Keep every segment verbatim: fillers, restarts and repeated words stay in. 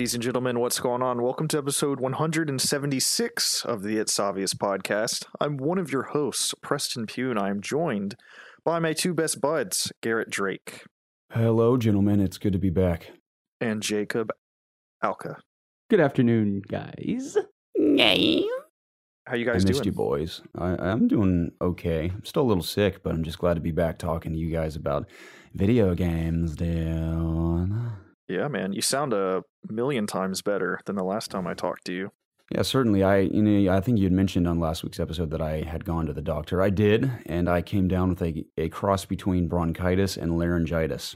Ladies and gentlemen, what's going on? Welcome to episode one hundred seventy-six of the It's Obvious podcast. I'm one of your hosts, Preston Pugh, and I am joined by my two best buds, Garrett Drake. Hello, gentlemen. It's good to be back. And Jacob Alka. Good afternoon, guys. How you guys I missed doing? you, boys. I, I'm doing okay. I'm still a little sick, but I'm just glad to be back talking to you guys about video games, dude. Yeah, man. You sound a million times better than the last time I talked to you. Yeah, certainly. I, you know, I think you had mentioned on last week's episode that I had gone to the doctor. I did, and I came down with a, a cross between bronchitis and laryngitis.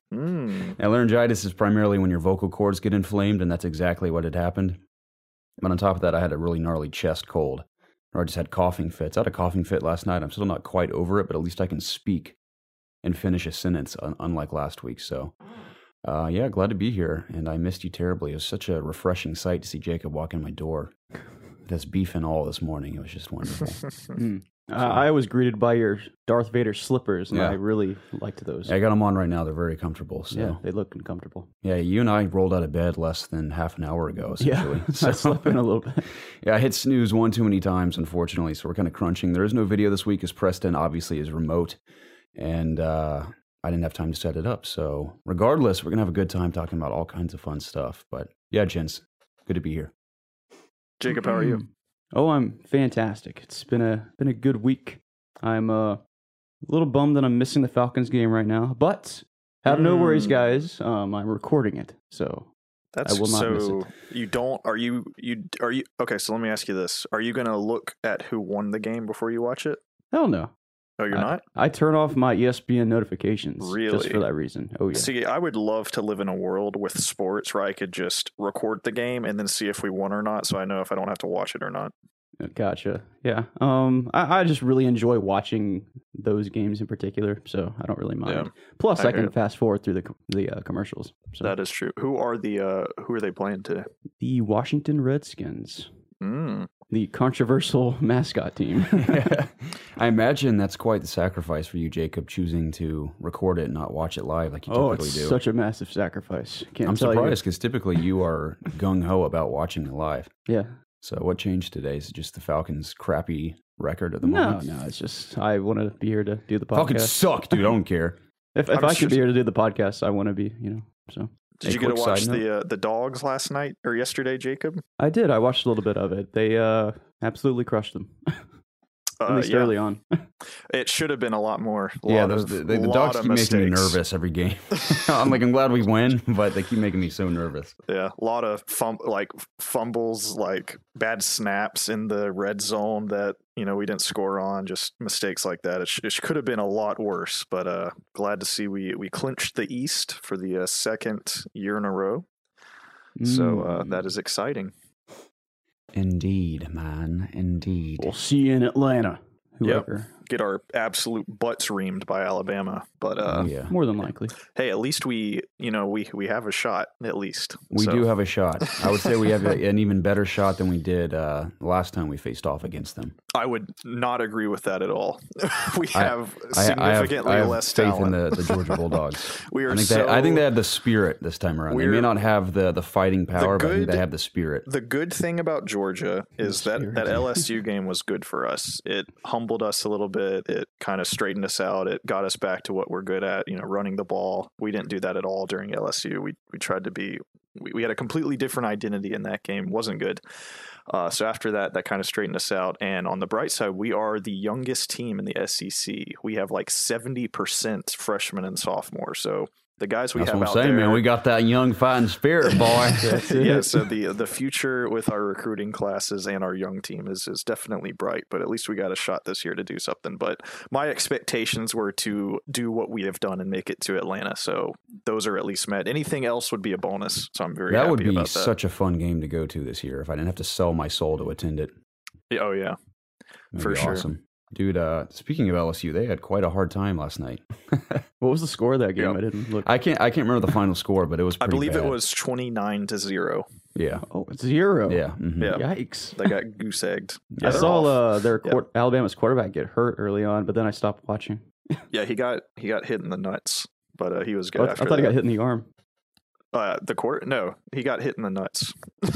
Mm. Now, laryngitis is primarily when your vocal cords get inflamed, and that's exactly what had happened. But on top of that, I had a really gnarly chest cold, or I just had coughing fits. I had a coughing fit last night. I'm still not quite over it, but at least I can speak and finish a sentence, un- unlike last week. So, uh, yeah, glad to be here, and I missed you terribly. It was such a refreshing sight to see Jacob walk in my door. That's beef and all this morning. It was just wonderful. mm. uh, I was greeted by your Darth Vader slippers, and Yeah. I really liked those. Yeah, I got them on right now. They're very comfortable. So. Yeah, they look uncomfortable. Yeah, you and I rolled out of bed less than half an hour ago, essentially. Yeah, I slept in a little bit. Yeah, I hit snooze one too many times, unfortunately, so we're kind of crunching. There is no video this week, as Preston obviously is remote, and uh, I didn't have time to set it up. So regardless, we're going to have a good time talking about all kinds of fun stuff. But yeah, gents, good to be here. Jacob, how are you? Oh, I'm fantastic. It's been a been a good week. I'm uh, a little bummed that I'm missing the Falcons game right now, but have no worries, Mm. guys. Um, I'm recording it, so That's I will not miss so it. you don't are you you are you okay, so let me ask you this. Are you gonna look at who won the game before you watch it? hell no. Oh, you're I, not? I turn off my E S P N notifications just Really? for that reason. Oh yeah. See, I would love to live in a world with sports where I could just record the game and then see if we won or not, so I know if I don't have to watch it or not. Gotcha. Yeah. Um, I, I just really enjoy watching those games in particular, so I don't really mind. Yeah. Plus, I I, hear can it. fast forward through the co- the uh, commercials. So That is true. Who are the uh who are they playing today? the Washington Redskins, Mm. the controversial mascot team. I imagine that's quite the sacrifice for you, Jacob, choosing to record it and not watch it live like you oh, typically it's do. such a massive sacrifice. Can't I'm tell surprised because typically you are gung-ho about watching it live. You. Yeah. So what changed today? Is it just the Falcons' crappy record at the No, moment? no. It's just I want to be here to do the podcast. Falcons suck, dude. I don't care. If if I'm I sure- could be here to do the podcast, I want to be. You know. So Did A you get to quick watch side the uh, the dogs last night or yesterday, Jacob? I did. I watched a little bit of it. They uh absolutely crushed them. At Uh, least yeah. early on. It should have been a lot more. A Yeah, lot those, of, the, the, the lot dogs of keep making me mistakes. nervous every game. I'm like, I'm glad we win, but they keep making me so nervous. Yeah, a lot of fum- like fumbles, like bad snaps in the red zone that you know we didn't score on, just mistakes like that. It, sh- it could have been a lot worse, but uh, glad to see we we clinched the East for the uh, second year in a row. So uh, Mm. that is exciting. Indeed, man. Indeed. We'll see you in Atlanta. Yep. Whoever. Get our absolute butts reamed by Alabama, but uh, Oh, yeah. More than likely. hey, at least we you know we we have a shot at least. We So, do have a shot. I would say we have a, an even better shot than we did uh, last time we faced off against them. I would not agree with that at all. we I- have I, significantly I have, I have less faith talent. in the, the Georgia Bulldogs. we are I think, so they, I think they have the spirit this time around. They may We're- not have the, the fighting power, but I think good- they have the spirit. The good thing about Georgia is that spirit. that L S U game was good for us. It humbled us a little bit. It kind of straightened us out. It got us back to what we're good at, you know, running the ball. We didn't do that at all during L S U. We we tried to be we, we had a completely different identity in that game. Wasn't good. Uh, so after that, that kind of straightened us out. And on the bright side, we are the youngest team in the S E C. We have like seventy percent freshmen and sophomores. So the guys we That's have what I'm out saying, there, man. We got that young fighting spirit, boy. That's it. yeah, so the the future with our recruiting classes and our young team is is definitely bright, but at least we got a shot this year to do something. But my expectations were to do what we have done and make it to Atlanta, so those are at least met. Anything else would be a bonus, so I'm very That happy would be about that. such a fun game to go to this year if I didn't have to sell my soul to attend it. Yeah, oh yeah, That'd For be sure. awesome. Dude, uh, speaking of L S U, they had quite a hard time last night. What was the score of that game? Yep. I didn't look. I can't I can't remember the final score, but it was I pretty believe bad. it was twenty-nine to zero. Yeah. Oh, it's zero. Yeah. mhm. Yeah. Yikes. They got goose egged. I They're saw off. uh, their Yep. quar- Alabama's quarterback get hurt early on, but then I stopped watching. Yeah, he got he got hit in the nuts, but uh, he was good Oh, I, I after thought he that. got hit in the arm. Uh, the court? No, he got hit in the nuts.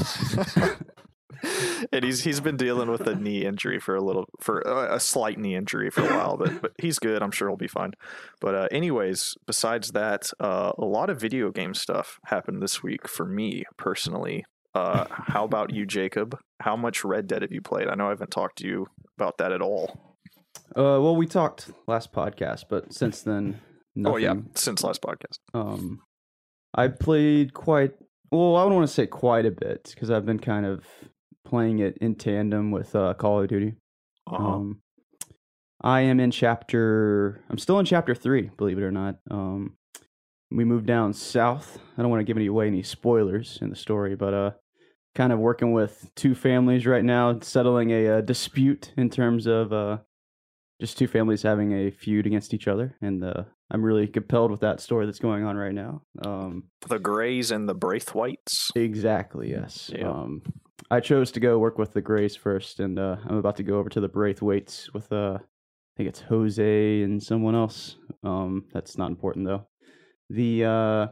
And he's he's been dealing with a knee injury for a little for a, a slight knee injury for a while, but but he's good. I'm sure he'll be fine. But uh, anyways, besides that, uh, a lot of video game stuff happened this week for me personally. Uh, how about you, Jacob? How much Red Dead have you played? I know I haven't talked to you about that at all. Uh, well, we talked last podcast, but since then, nothing. Oh yeah, since last podcast. Um, I played quite well. I don't want to say quite a bit because I've been kind of playing it in tandem with uh, Call of Duty. Uh-huh. Um, I am in chapter. I'm still in chapter three, believe it or not. Um, we moved down south. I don't want to give any away any spoilers in the story, but uh, kind of working with two families right now, settling a, uh dispute in terms of uh, just two families having a feud against each other, and uh, I'm really compelled with that story that's going on right now. Um, The Greys and the Braithwaites. exactly, yes. Yeah. Um, I chose to go work with the Greys first, and uh, I'm about to go over to the Braithwaites with, uh, I think it's Jose and someone else. Um, that's not important, though. The, uh,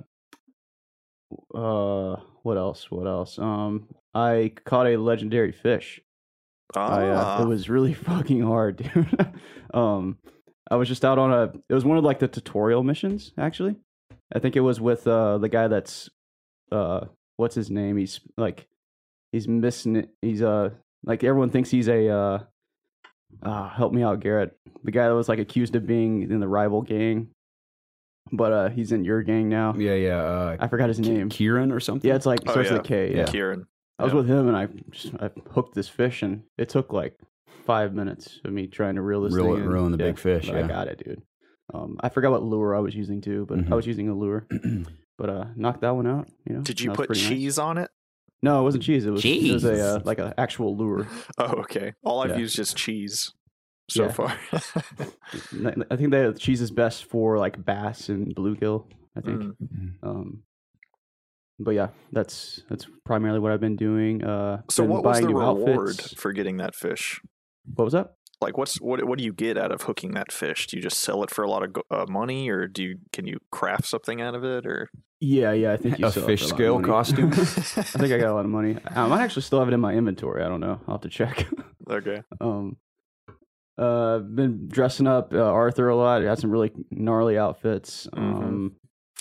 uh, what else? What else? Um, I caught a legendary fish. Ah, I, uh, it was really fucking hard, dude. um, I was just out on a. It was one of like the tutorial missions, actually. I think it was with uh the guy that's uh what's his name? He's like he's missing it. He's uh like everyone thinks he's a uh, uh help me out, Garrett. The guy that was like accused of being in the rival gang, but uh he's in your gang now. Yeah, yeah. Uh, I forgot his name. Kieran or something? Yeah, it's like Oh, starts yeah. with a K. Yeah. Kieran. I was Yeah. with him, and I just I hooked this fish, and it took like five minutes of me trying to reel this Reel thing it- in. reeling the Yeah, big fish, but I yeah. got it, dude. Um, I forgot what lure I was using too, but Mhm. I was using a lure. But uh, knocked that one out. You know. Did you That was put pretty nice. cheese on it? No, it wasn't cheese. It was it was Cheese. a uh, like an actual lure. Oh, okay. All I've Yeah. used is cheese so Yeah. far. I think that cheese is best for like bass and bluegill. I think. Mm. Um, but yeah, that's that's primarily what I've been doing. Uh, So, been what was buying the new reward outfits. for getting that fish? What was that? Like, what's what? What do you get out of hooking that fish? Do you just sell it for a lot of go- uh, money, or do you can you craft something out of it? Or Yeah, yeah, I think you A sell it fish for lot of scale money. costume? I think I got a lot of money. I might actually still have it in my inventory. I don't know. I'll have to check. Okay. um, uh, been dressing up uh, Arthur a lot. Had some really gnarly outfits. Mhm. Um,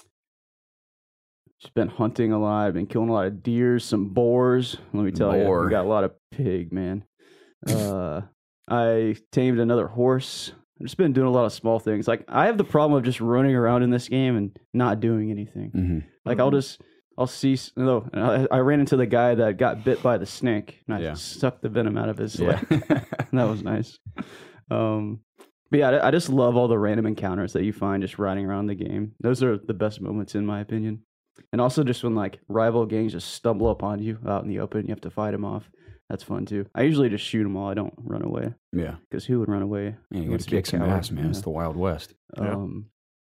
just been hunting a lot. Been killing a lot of deers, some boars. Let me tell you, Boar. we got a lot of pig, man. Uh, I tamed another horse. I've just been doing a lot of small things. Like I have the problem of just running around in this game and not doing anything. hmm Like I'll Mhm. just I'll see. No, I, I ran into the guy that got bit by the snake, and I Yeah. sucked the venom out of his Yeah. leg. That was nice. Um, but yeah, I I just love all the random encounters that you find just riding around the game. Those are the best moments, in my opinion. And also just when like rival gangs just stumble upon you out in the open, you have to fight them off. That's fun too. I usually just shoot them all. I don't run away Yeah. because who would run away? Yeah, you Who got wants to to be a kick some coward? ass, man. It's Yeah. the Wild West. Yeah. Um,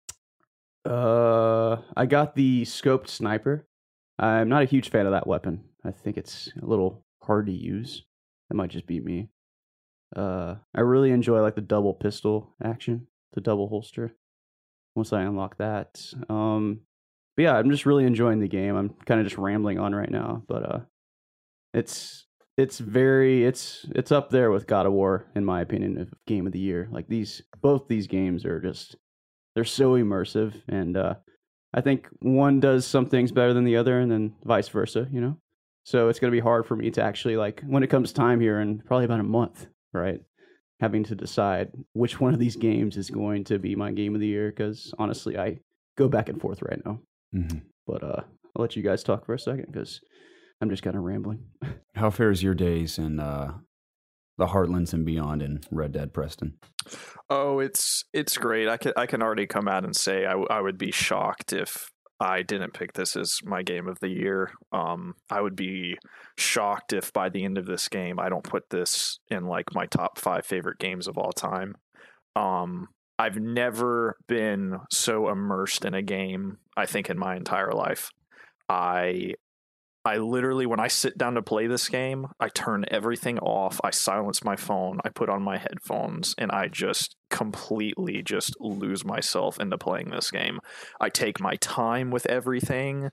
uh, I got the scoped sniper. I'm not a huge fan of that weapon. I think it's a little hard to use. That might just be me. Uh, I really enjoy like the double pistol action, the double holster. Once I unlock that, um, but yeah, I'm just really enjoying the game. I'm kind of just rambling on right now, but uh, it's it's very it's it's up there with God of War in my opinion of game of the year. Like these, both these games are just they're so immersive, and uh, I think one does some things better than the other, and then vice versa. You know, so it's gonna be hard for me to actually like when it comes time here in probably about a month, right? Having to decide which one of these games is going to be my game of the year, because honestly, I go back and forth right now. hmm But uh, I'll let you guys talk for a second because I'm just kind of rambling. How fares your days in uh, the Heartlands and beyond in Red Dead, Preston? Oh, it's it's great. I can I can already come out and say I, w- I would be shocked if I didn't pick this as my game of the year. Um, I would be shocked if by the end of this game I don't put this in like my top five favorite games of all time. Um, I've never been so immersed in a game, I think, in my entire life. I I literally, when I sit down to play this game, I turn everything off. I silence my phone. I put on my headphones, and I just completely just lose myself into playing this game. I take my time with everything.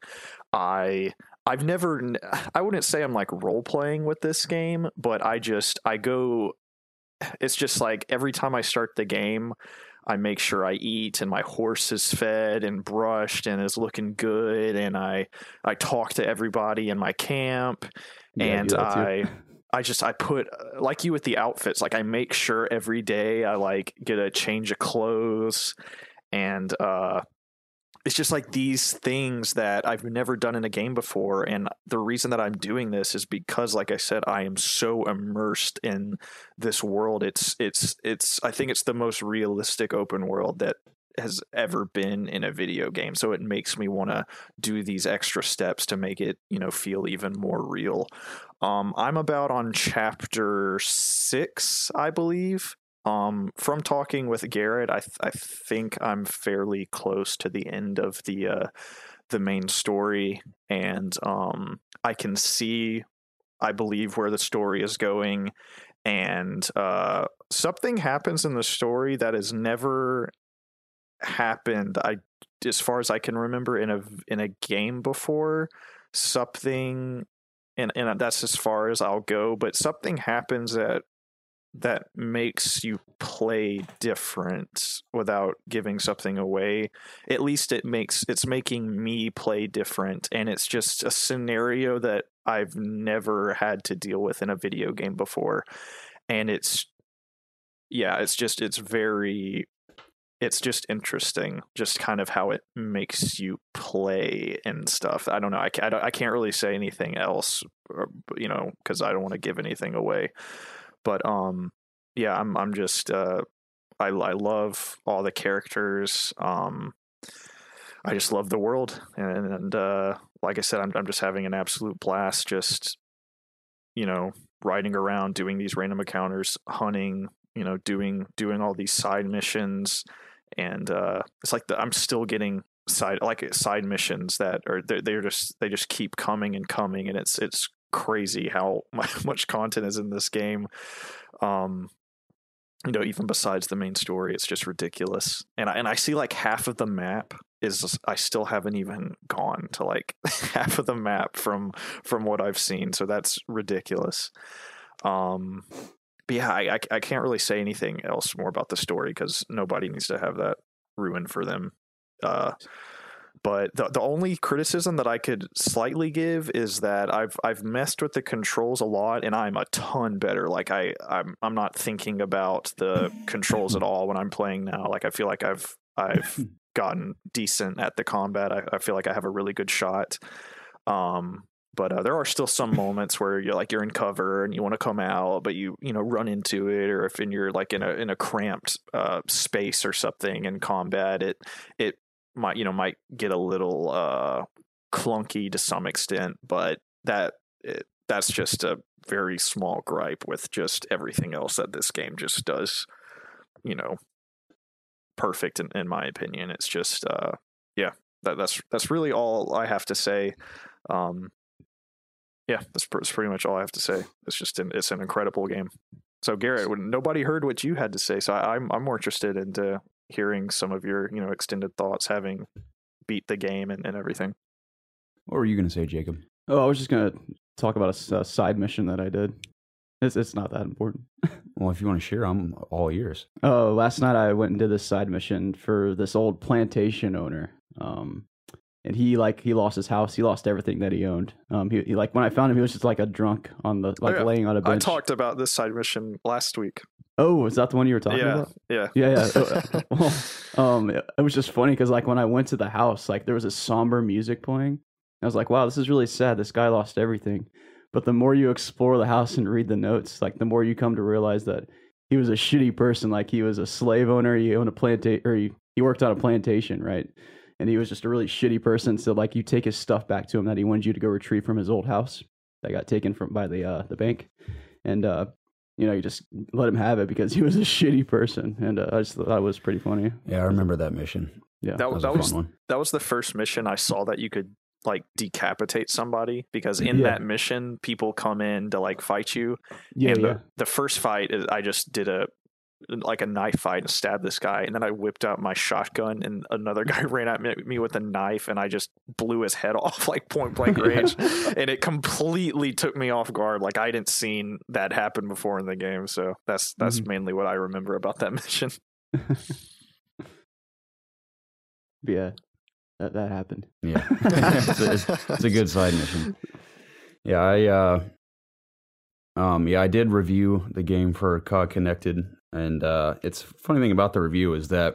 I I've never, I wouldn't say I'm like role playing with this game, but I just I go. It's just like every time I start the game, I make sure I eat and my horse is fed and brushed and is looking good. And I, I talk to everybody in my camp, yeah, and I, I just, I put like you with the outfits, like I make sure every day I like get a change of clothes, and, uh, it's just like these things that I've never done in a game before. And the reason that I'm doing this is because, like I said, I am so immersed in this world. It's, it's, it's, I think it's the most realistic open world that has ever been in a video game. So it makes me want to do these extra steps to make it, you know, feel even more real. Um, I'm about on chapter six, I believe. Um, from talking with Garrett, I th- I think I'm fairly close to the end of the uh, the main story, and um, I can see, I believe, where the story is going, and uh, something happens in the story that has never happened, I as far as I can remember, in a in a game before. Something, and and that's as far as I'll go. But something happens that. that makes you play different without giving something away. At least it makes it's making me play different, and it's just a scenario that I've never had to deal with in a video game before. And it's yeah, it's just it's very it's just interesting, just kind of how it makes you play and stuff. I don't know. I can't, I can't really say anything else, you know, because I don't want to give anything away. But um, yeah, I'm I'm just uh, I I love all the characters. Um, I just love the world, and, and uh, like I said, I'm I'm just having an absolute blast. Just you know, riding around, doing these random encounters, hunting. You know, doing doing all these side missions, and uh, it's like the, I'm still getting side like side missions that are they're, they're just they just keep coming and coming, and it's it's. crazy how much content is in this game. Um, you know, even besides the main story, it's just ridiculous. And I, and I see like half of the map is I still haven't even gone to like half of the map from from what I've seen. So that's ridiculous. Um, but yeah, I, I I can't really say anything else more about the story because nobody needs to have that ruined for them. Uh, But the the only criticism that I could slightly give is that I've I've messed with the controls a lot, and I'm a ton better. Like I I'm I'm not thinking about the controls at all when I'm playing now. Like I feel like I've I've gotten decent at the combat. I, I feel like I have a really good shot. Um, but uh, there are still some moments where you're like you're in cover and you want to come out, but you you know run into it, or if in you're like in a in a cramped uh, space or something in combat, it it might you know might get a little uh clunky to some extent, but that it, that's just a very small gripe with just everything else that this game just does you know perfect in, in my opinion. It's just uh yeah that, that's that's really all I have to say. Um yeah that's, pr- that's pretty much all I have to say. It's just an, it's an incredible game. So Garrett, when nobody heard what you had to say, so I, I'm I'm more interested into hearing some of your, you know, extended thoughts, having beat the game and, and everything. What were you going to say, Jacob? Oh, I was just going to talk about a, a side mission that I did. It's it's not that important. Well, if you want to share, I'm all ears. Oh, last night I went and did this side mission for this old plantation owner. Um, and he like he lost his house. He lost everything that he owned. Um, he, he like when I found him, he was just like a drunk on the like oh, yeah. laying on a bench. I talked about this side mission last week. Oh, is that the one you were talking yeah, about? Yeah, yeah, yeah. Well, um, it, it was just funny because like when I went to the house, like there was a somber music playing. I was like, wow, this is really sad. This guy lost everything. But the more you explore the house and read the notes, like the more you come to realize that he was a shitty person. Like he was a slave owner. He owned a plantation, or he, he worked on a plantation, right? And he was just a really shitty person. So like you take his stuff back to him that he wanted you to go retrieve from his old house that got taken from by the uh, the bank, and uh, you know, you just let him have it because he was a shitty person. And uh, I just thought that was pretty funny. Yeah, I remember that mission. Yeah, that, that was, that was, one. that was the first mission I saw that you could like decapitate somebody, because in Yeah. that mission people come in to like fight you. Yeah, and yeah. the, the first fight is I just did a like a knife fight and stabbed this guy, and then I whipped out my shotgun and another guy ran at me, me with a knife, and I just blew his head off like point blank range. And it completely took me off guard. Like I didn't seen that happen before in the game, so that's that's Mhm. mainly what I remember about that mission. Yeah, that that happened. Yeah, it's, a, it's, it's a good side mission. Yeah, I uh, um, yeah, I did review the game for C O G Connected, and uh, it's funny thing about the review is that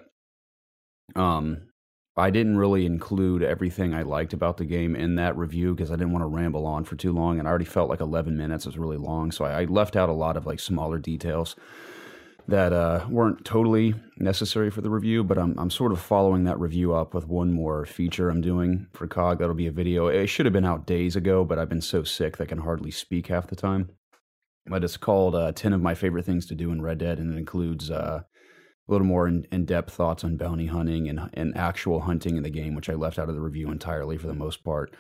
um, I didn't really include everything I liked about the game in that review because I didn't want to ramble on for too long, and I already felt like eleven minutes was really long, so I, I left out a lot of like smaller details that uh, weren't totally necessary for the review, but I'm I'm sort of following that review up with one more feature I'm doing for C O G. That'll be a video. It should have been out days ago, but I've been so sick that I can hardly speak half the time. But it's called uh, ten of My Favorite Things to Do in Red Dead, and it includes uh, a little more in, in-depth thoughts on bounty hunting and, and actual hunting in the game, which I left out of the review entirely for the most part.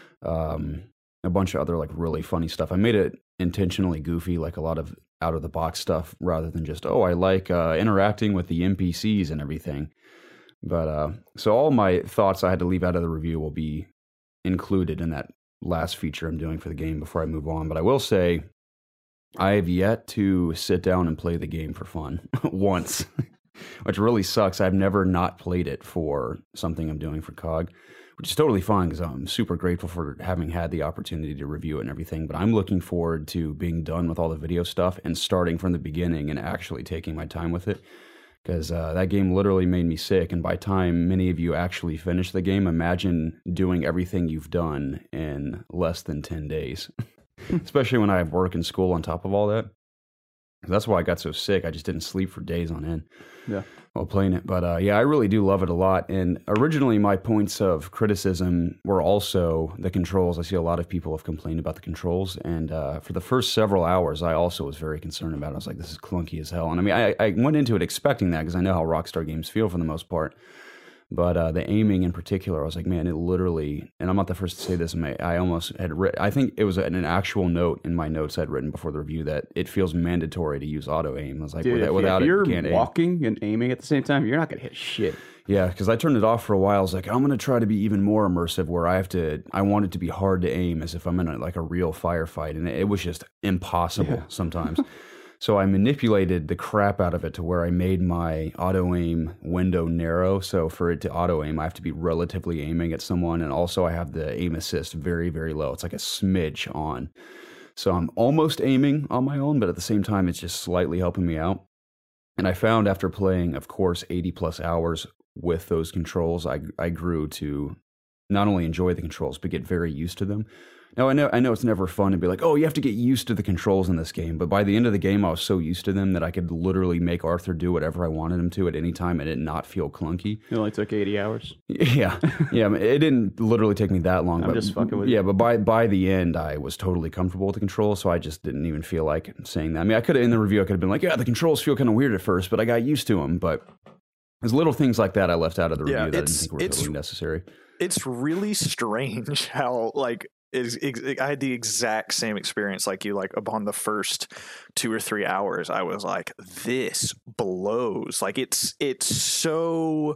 Um, a bunch of other like really funny stuff. I made it intentionally goofy, like a lot of out of the box stuff, rather than just, oh, I like uh, interacting with the N P Cs and everything. But uh, so all my thoughts I had to leave out of the review will be included in that last feature I'm doing for the game before I move on. But I will say I have yet to sit down and play the game for fun once, which really sucks. I've never not played it for something I'm doing for C O G, which is totally fine because I'm super grateful for having had the opportunity to review it and everything. But I'm looking forward to being done with all the video stuff and starting from the beginning and actually taking my time with it, because uh, that game literally made me sick. And by time many of you actually finish the game, imagine doing everything you've done in less than ten days, especially when I have work and school on top of all that. That's why I got so sick. I just didn't sleep for days on end. Yeah. While playing it. But uh, yeah, I really do love it a lot. And originally my points of criticism were also the controls. I see a lot of people have complained about the controls. And uh, for the first several hours, I also was very concerned about it. I was like, this is clunky as hell. And I mean, I, I went into it expecting that because I know how Rockstar games feel for the most part. But uh, the aiming in particular, I was like, man, it literally, and I'm not the first to say this, I almost had written, I think it was an actual note in my notes I'd written before the review that it feels mandatory to use auto aim. I was like, Dude, without, if, without if it, you're you can't walking and aiming at the same time, you're not going to hit shit. Yeah, because I turned it off for a while. I was like, I'm going to try to be even more immersive where I have to, I want it to be hard to aim as if I'm in a, like a real firefight. And it, it was just impossible Yeah. sometimes. So I manipulated the crap out of it to where I made my auto aim window narrow. So for it to auto aim, I have to be relatively aiming at someone. And also I have the aim assist very, very low. It's like a smidge on. So I'm almost aiming on my own, but at the same time, it's just slightly helping me out. And I found after playing, of course, eighty plus hours with those controls, I, I grew to not only enjoy the controls, but get very used to them. Now, I know I know it's never fun to be like, oh, you have to get used to the controls in this game. But by the end of the game, I was so used to them that I could literally make Arthur do whatever I wanted him to at any time and it not feel clunky. It only took eighty hours. Yeah. Yeah. It didn't literally take me that long. I'm but, just fucking with Yeah, you. but by, by the end, I was totally comfortable with the controls. So I just didn't even feel like saying that. I mean, I could have, in the review, I could have been like, yeah, the controls feel kind of weird at first, but I got used to them. But there's little things like that I left out of the review Yeah, that I didn't it's- think were it's- totally necessary. It's really strange how like is I had the exact same experience like you. Like upon the first two or three hours, I was like, "This blows!" Like it's it's so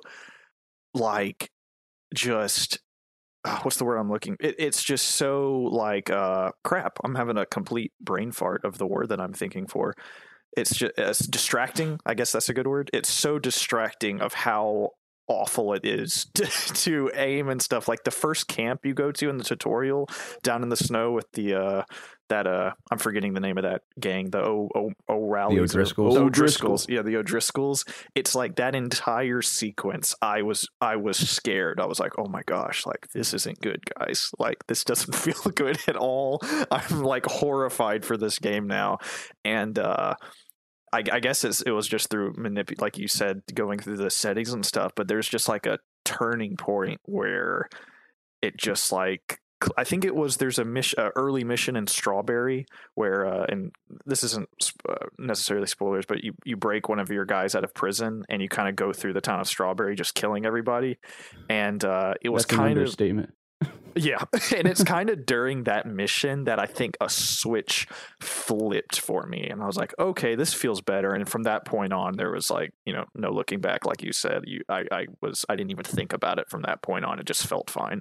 like just uh, what's the word I'm looking? It, it's just so like uh, crap. I'm having a complete brain fart of the word that I'm thinking for. It's just it's distracting. I guess that's a good word. It's so distracting of how awful it is to, to aim and stuff. Like the first camp you go to in the tutorial down in the snow with the uh that uh I'm forgetting the name of that gang, the O O O'Reillys, The O'Driscolls. the O'Driscolls. O'Driscolls, yeah, the O'Driscolls. It's like that entire sequence. I was I was scared. I was like, oh my gosh, like this isn't good, guys. Like this doesn't feel good at all. I'm like horrified for this game now, and uh. I, I guess it's, it was just through manip, like you said, going through the settings and stuff. But there's just like a turning point where it just like I think it was there's a mission, uh, early mission in Strawberry where, uh, and this isn't uh, necessarily spoilers, but you you break one of your guys out of prison and you kind of go through the town of Strawberry just killing everybody, and uh, it was That's an kind of understatement. Yeah, and it's kind of during that mission that I think a switch flipped for me, and I was like, okay, this feels better. And from that point on, there was like, you know, no looking back. Like you said, you, I, I was, I didn't even think about it from that point on. It just felt fine.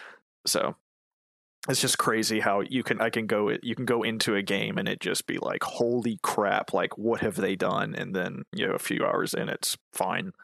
So it's just crazy how you can, I can go, you can go into a game and it just be like, holy crap, like what have they done? And then, you know, a few hours in, it's fine.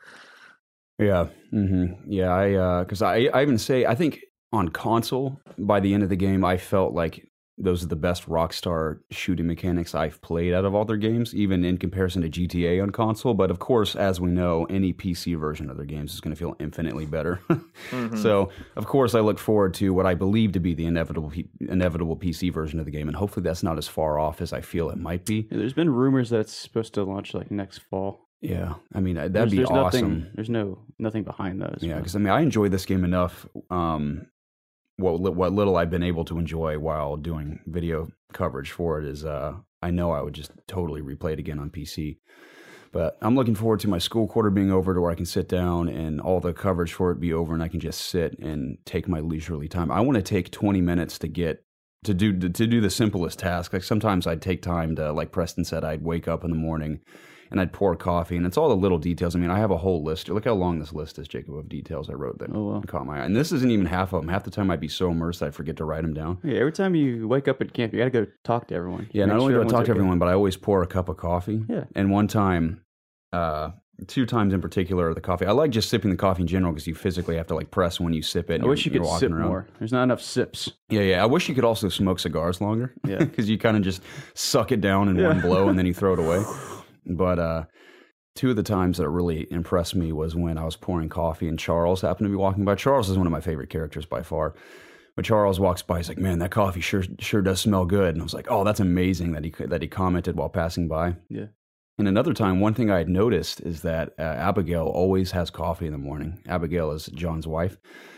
Yeah, mm-hmm. yeah. I uh, because I, I even say I think. On console, by the end of the game, I felt like those are the best Rockstar shooting mechanics I've played out of all their games, even in comparison to G T A on console. But of course, as we know, any P C version of their games is going to feel infinitely better. mm-hmm. So, of course, I look forward to what I believe to be the inevitable P- inevitable P C version of the game, and hopefully that's not as far off as I feel it might be. Yeah, there's been rumors that it's supposed to launch like next fall. Yeah, I mean that'd there's, be there's awesome. Nothing, there's no nothing behind those. Yeah, because I mean I enjoyed this game enough. Um, What what little I've been able to enjoy while doing video coverage for it is, uh, I know I would just totally replay it again on P C. But I'm looking forward to my school quarter being over to where I can sit down and all the coverage for it be over and I can just sit and take my leisurely time. I want to take twenty minutes to get to do to, to do the simplest task. Like sometimes I'd take time to, like Preston said, I'd wake up in the morning and I'd pour coffee, and it's all the little details. I mean, I have a whole list. Look how long this list is, Jacob, of details I wrote that oh, wow. caught my eye. And this isn't even half of them. Half the time I'd be so immersed I'd forget to write them down. Yeah, every time you wake up at camp, you got to go talk to everyone. Yeah, Make not only sure do I talk to okay. everyone, but I always pour a cup of coffee. Yeah. And one time, uh, two times in particular, the coffee. I like just sipping the coffee in general because you physically have to like press when you sip it. I wish you could sip around. more. There's not enough sips. Yeah, yeah. I wish you could also smoke cigars longer. Yeah. Because you kind of just suck it down in yeah. one blow and then you throw it away. But, uh, two of the times that really impressed me was when I was pouring coffee and Charles happened to be walking by. Charles is one of my favorite characters by far. But Charles walks by, he's like, man, that coffee sure sure does smell good. And I was like, oh, that's amazing that he that he commented while passing by. Yeah. And another time, one thing I had noticed is that uh, Abigail always has coffee in the morning. Abigail is John's wife.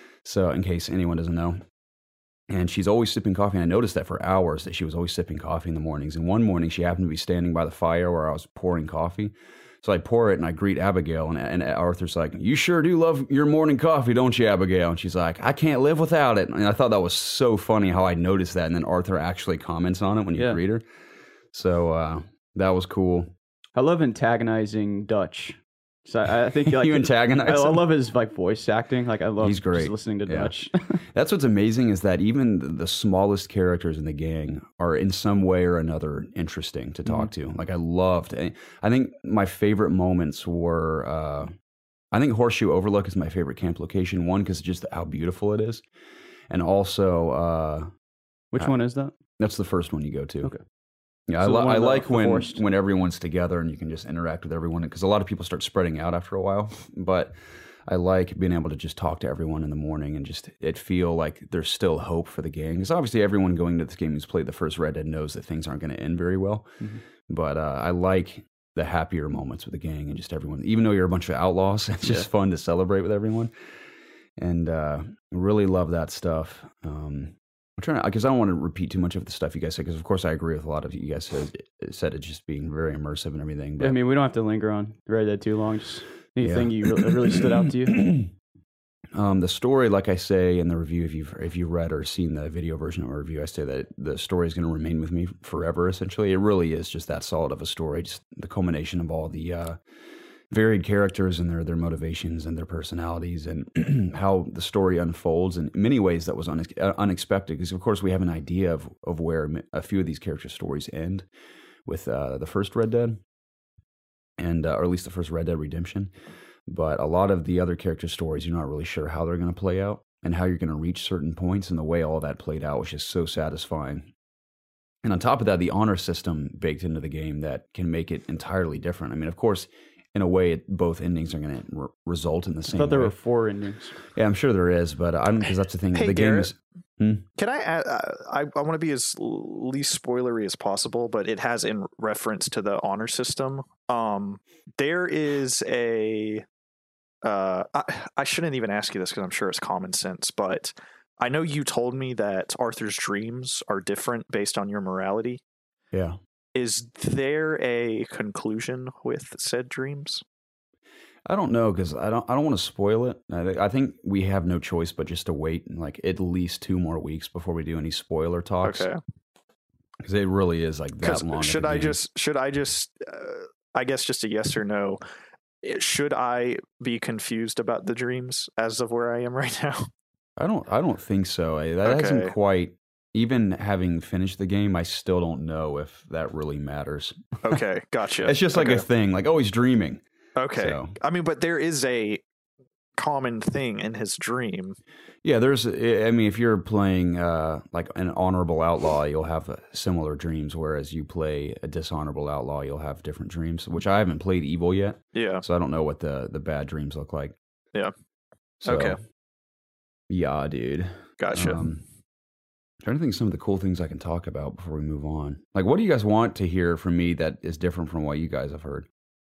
So in case anyone doesn't know. And she's always sipping coffee. And I noticed that for hours that she was always sipping coffee in the mornings. And one morning she happened to be standing by the fire where I was pouring coffee. So I pour it and I greet Abigail, and, and Arthur's like, you sure do love your morning coffee, don't you, Abigail? And she's like, I can't live without it. And I thought that was so funny how I noticed that. And then Arthur actually comments on it when you yeah. greet her. So uh, that was cool. I love antagonizing Dutch. So I, I think like you antagonize I, I him? love his like voice acting. Like I love He's great. Just listening to yeah. Dutch. That's what's amazing is that even the, the smallest characters in the gang are in some way or another interesting to talk mm-hmm. to. Like I loved. I think my favorite moments were. Uh, I think Horseshoe Overlook is my favorite camp location. One because just how beautiful it is, and also uh, which I, one is that? That's the first one you go to. Okay. Yeah, so I, li- I like the when forced. when everyone's together and you can just interact with everyone because a lot of people start spreading out after a while. But I like being able to just talk to everyone in the morning and just it feel like there's still hope for the gang. Because obviously everyone going to this game who's played the first Red Dead knows that things aren't going to end very well. Mm-hmm. But uh, I like the happier moments with the gang and just everyone. Even though you're a bunch of outlaws, it's just yeah. fun to celebrate with everyone. And uh, really love that stuff. Um, I'm trying to, because I don't want to repeat too much of the stuff you guys said, because of course I agree with a lot of you guys said, said it just being very immersive and everything. But, yeah, I mean, we don't have to linger on Red Dead too long. Just anything yeah. you really, really stood out to you? um, the story, like I say in the review, if you've if you read or seen the video version of a review, I say that the story is going to remain with me forever. Essentially, it really is just that solid of a story, just the culmination of all the uh, varied characters and their their motivations and their personalities and how the story unfolds. In many ways, that was une- unexpected because, of course, we have an idea of, of where a few of these character stories end with uh, the first Red Dead, and uh, or at least the first Red Dead Redemption. But a lot of the other character stories, you're not really sure how they're going to play out and how you're going to reach certain points, and the way all that played out was just so satisfying. And on top of that, the honor system baked into the game that can make it entirely different. I mean, of course, in a way, it, both endings are going to re- result in the same. I thought there way. were four endings. Yeah, I'm sure there is, but I don't because that's the thing. Hey, the game Garrett, is. Hmm? Can I add? Uh, I I want to be as least spoilery as possible, but it has in reference to the honor system. Um, there is a. Uh, I, I shouldn't even ask you this because I'm sure it's common sense, but I know you told me that Arthur's dreams are different based on your morality. Yeah. Is there a conclusion with said dreams? I don't know because I don't. I don't want to spoil it. I, I think we have no choice but just to wait like at least two more weeks before we do any spoiler talks. Okay. Because it really is like that long. Should I just? Should I just? Uh, I guess just a yes or no. Should I be confused about the dreams as of where I am right now? I don't. I don't think so. That Okay. hasn't quite. Even having finished the game, I still don't know if that really matters. Okay, gotcha. It's just like okay. a thing. Like, oh, he's dreaming. Okay. So. I mean, but there is a common thing in his dream. Yeah, there's. I mean, if you're playing uh, like an honorable outlaw, you'll have uh, similar dreams. Whereas you play a dishonorable outlaw, you'll have different dreams. Which I haven't played Evil yet. Yeah. So I don't know what the the bad dreams look like. Yeah. So, okay. Yeah, dude. Gotcha. Um, trying to think of some of the cool things I can talk about before we move on. Like, what do you guys want to hear from me that is different from what you guys have heard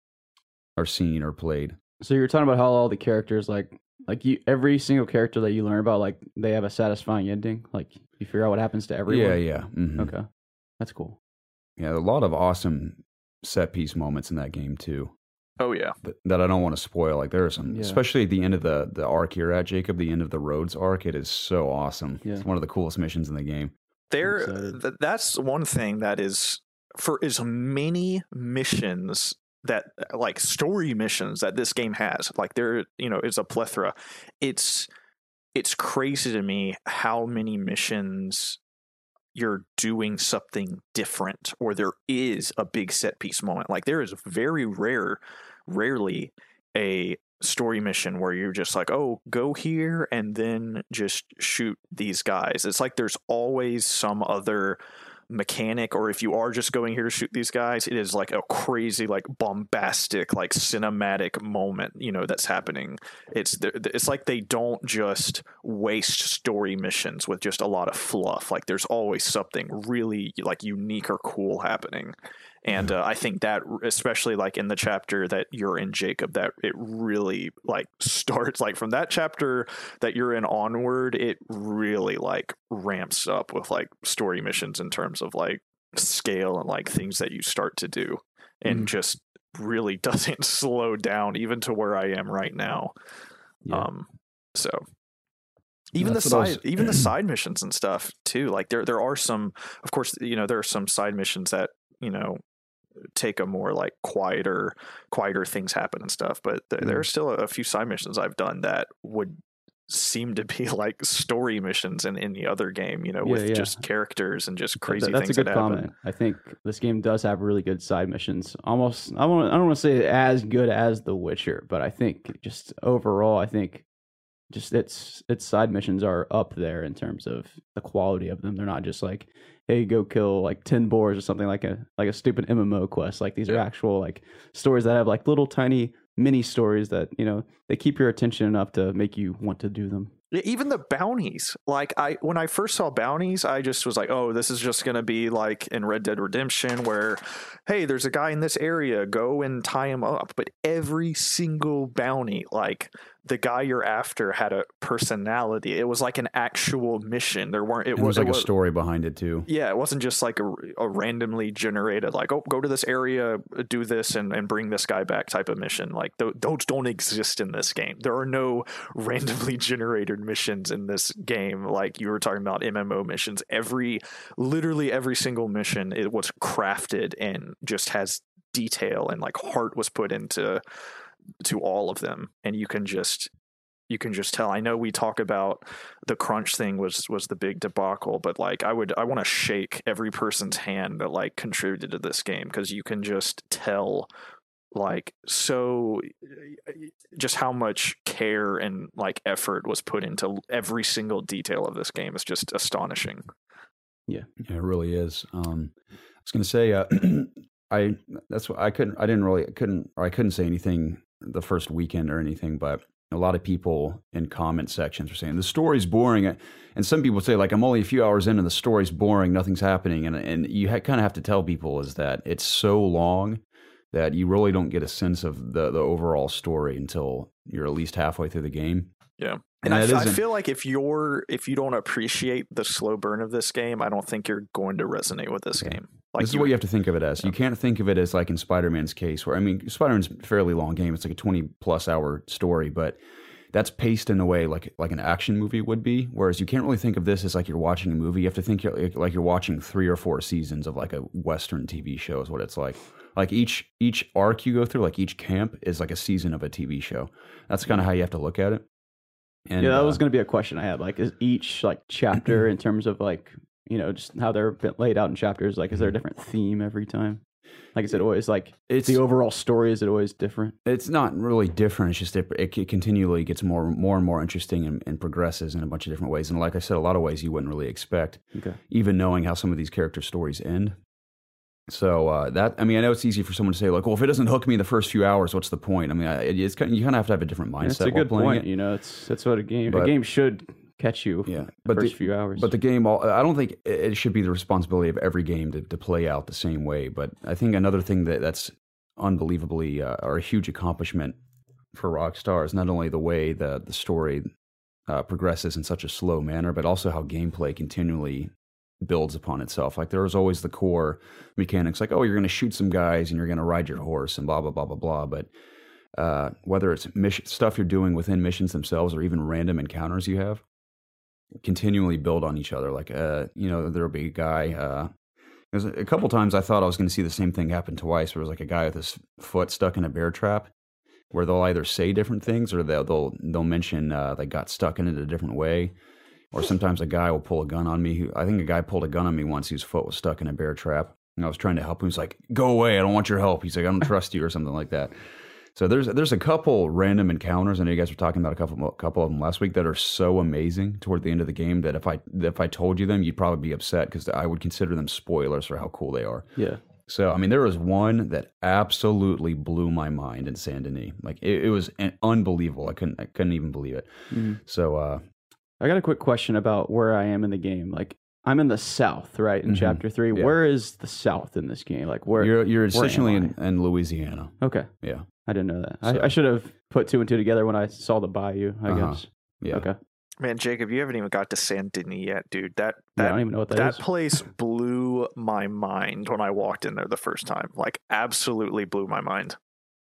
or seen or played? So you're talking about how all the characters, like, like you, every single character that you learn about, like, they have a satisfying ending. Like, you figure out what happens to everyone. Yeah, yeah. Mm-hmm. Okay, that's cool. Yeah, a lot of awesome set piece moments in that game too. Oh yeah. That, that I don't want to spoil. Like there are some, Yeah. especially at the end of the the arc you're at, Jacob. The end of the Rhodes arc. It is so awesome. Yeah. It's one of the coolest missions in the game. There, excited. th- that's one thing that is for as many missions that like story missions that this game has. Like there, you know, is a plethora. It's it's crazy to me how many missions you're doing something different, or there is a big set piece moment. Like there is very rare, rarely a story mission where you're just like, oh, go here and then just shoot these guys. It's like there's always some other mechanic, or if you are just going here to shoot these guys, it is like a crazy, like bombastic, like cinematic moment, you know, that's happening. It's it's like they don't just waste story missions with just a lot of fluff. Like there's always something really like unique or cool happening. And uh, I think that, especially like in the chapter that you're in, Jacob, that it really like starts like from that chapter that you're in onward, it really like ramps up with like story missions in terms of like scale and like things that you start to do, and Mm-hmm. just really doesn't slow down even to where I am right now. Yeah. Um, so even That's the what I side, was- even the side missions and stuff too. Like there, there are some, of course, you know, there are some side missions that, you know, take a more like quieter quieter things happen and stuff, but th- Mm. there are still a few side missions I've done that would seem to be like story missions in any other game, you know, Yeah, with yeah. just characters and just crazy That- that's things a good that comment. happen. I think this game does have really good side missions. Almost, I want. I don't want to say as good as The Witcher, but I think just overall, I think just its its side missions are up there in terms of the quality of them. They're not just like, hey, go kill like ten boars or something like a like a stupid M M O quest. Like these are Yeah. actual like stories that have like little tiny mini stories that, you know, they keep your attention enough to make you want to do them. Yeah, even the bounties, like I when I first saw bounties, I just was like, oh, this is just going to be like in Red Dead Redemption where, hey, there's a guy in this area, go and tie him up. But every single bounty, like the guy you're after had a personality. It was like an actual mission. There weren't, it, It was, was like it a was, story behind it too. yeah, it wasn't just like a, a randomly generated, like, oh, go to this area, do this and, and bring this guy back type of mission. Like th- those don't exist in this game. There are no randomly generated missions in this game. Like you were talking about M M O missions, every, literally every single mission, it was crafted and just has detail and like heart was put into to all of them. And you can just, you can just tell. I know we talk about the crunch thing was was the big debacle, but like I would I want to shake every person's hand that like contributed to this game, because you can just tell like so just how much care and like effort was put into every single detail of this game. Is just astonishing. Yeah, it really is. Um, I was going to say, uh, I that's what I couldn't, I didn't really, couldn't, or I couldn't say anything the first weekend or anything, but a lot of people in comment sections are saying the story's boring, and some people say like I'm only a few hours in and the story's boring, nothing's happening, and and you ha- kind of have to tell people is that it's so long that you really don't get a sense of the the overall story until you're at least halfway through the game. Yeah. And And I, that f- I isn't- feel like if you're if you don't appreciate the slow burn of this game, I don't think you're going to resonate with this Okay. game. Like this is you, what you have to think of it as. Yeah. You can't think of it as like in Spider-Man's case, where I mean, Spider-Man's a fairly long game. It's like a twenty plus hour story, but that's paced in a way like like an action movie would be. Whereas you can't really think of this as like you're watching a movie. You have to think you're, like you're watching three or four seasons of like a Western T V show is what it's like. Like each each arc you go through, like each camp is like a season of a T V show. That's kind of how you have to look at it. And, yeah, that uh, was going to be a question I had. Like, is each like chapter in terms of like, you know, just how they're laid out in chapters? Like, is there a different theme every time? Like, is it always like it's the overall story? Is it always different? It's not really different. It's just it, it continually gets more, more and more interesting and, and progresses in a bunch of different ways. And like I said, a lot of ways you wouldn't really expect, Okay. even knowing how some of these character stories end. So uh, that, I mean, I know it's easy for someone to say like, well, if it doesn't hook me in the first few hours, what's the point? I mean, I, it's kind of, you kind of have to have a different mindset. That's a while good playing point. it. You know, it's that's what a game But- a game should catch you. Yeah, the but first the, few hours. But the game, all, I don't think it it should be the responsibility of every game to, to play out the same way. But I think another thing that that's unbelievably uh, or a huge accomplishment for Rockstar is not only the way the the story uh, progresses in such a slow manner, but also how gameplay continually builds upon itself. Like there is always the core mechanics, like oh, you're going to shoot some guys and you're going to ride your horse and blah blah blah blah blah. But uh, whether it's mission stuff you're doing within missions themselves or even random encounters you have, continually build on each other. Like, uh, you know, there'll be a guy. Uh, there's a, a couple times I thought I was going to see the same thing happen twice. There was like a guy with his foot stuck in a bear trap, where they'll either say different things or they'll they'll, they'll mention uh, they got stuck in it a different way. Or sometimes a guy will pull a gun on me. Who, I think a guy pulled a gun on me once whose foot was stuck in a bear trap. And I was trying to help him. He's like, go away. I don't want your help. He's like, I don't trust you or something like that. So there's there's a couple random encounters. I know you guys were talking about a couple couple of them last week that are so amazing toward the end of the game that if I if I told you them, you'd probably be upset because I would consider them spoilers for how cool they are. yeah. So, I mean, there was one that absolutely blew my mind in Saint Denis. Like, it, it was an unbelievable. I couldn't I couldn't even believe it. Mhm. So, uh, I got a quick question about where I am in the game. Like, I'm in the South, right? In Mhm. chapter three. Yeah. Where is the South in this game? Like, where? you're you're where essentially am in, in Louisiana. Okay. Yeah. I didn't know that. So- I, I should have put two and two together when I saw the bayou, I Uh-huh. guess. Yeah. Okay. Man, Jacob, you haven't even got to Saint Denis yet, dude. That Yeah, I that don't even know what that that is. place blew my mind when I walked in there the first time. Like, absolutely blew my mind.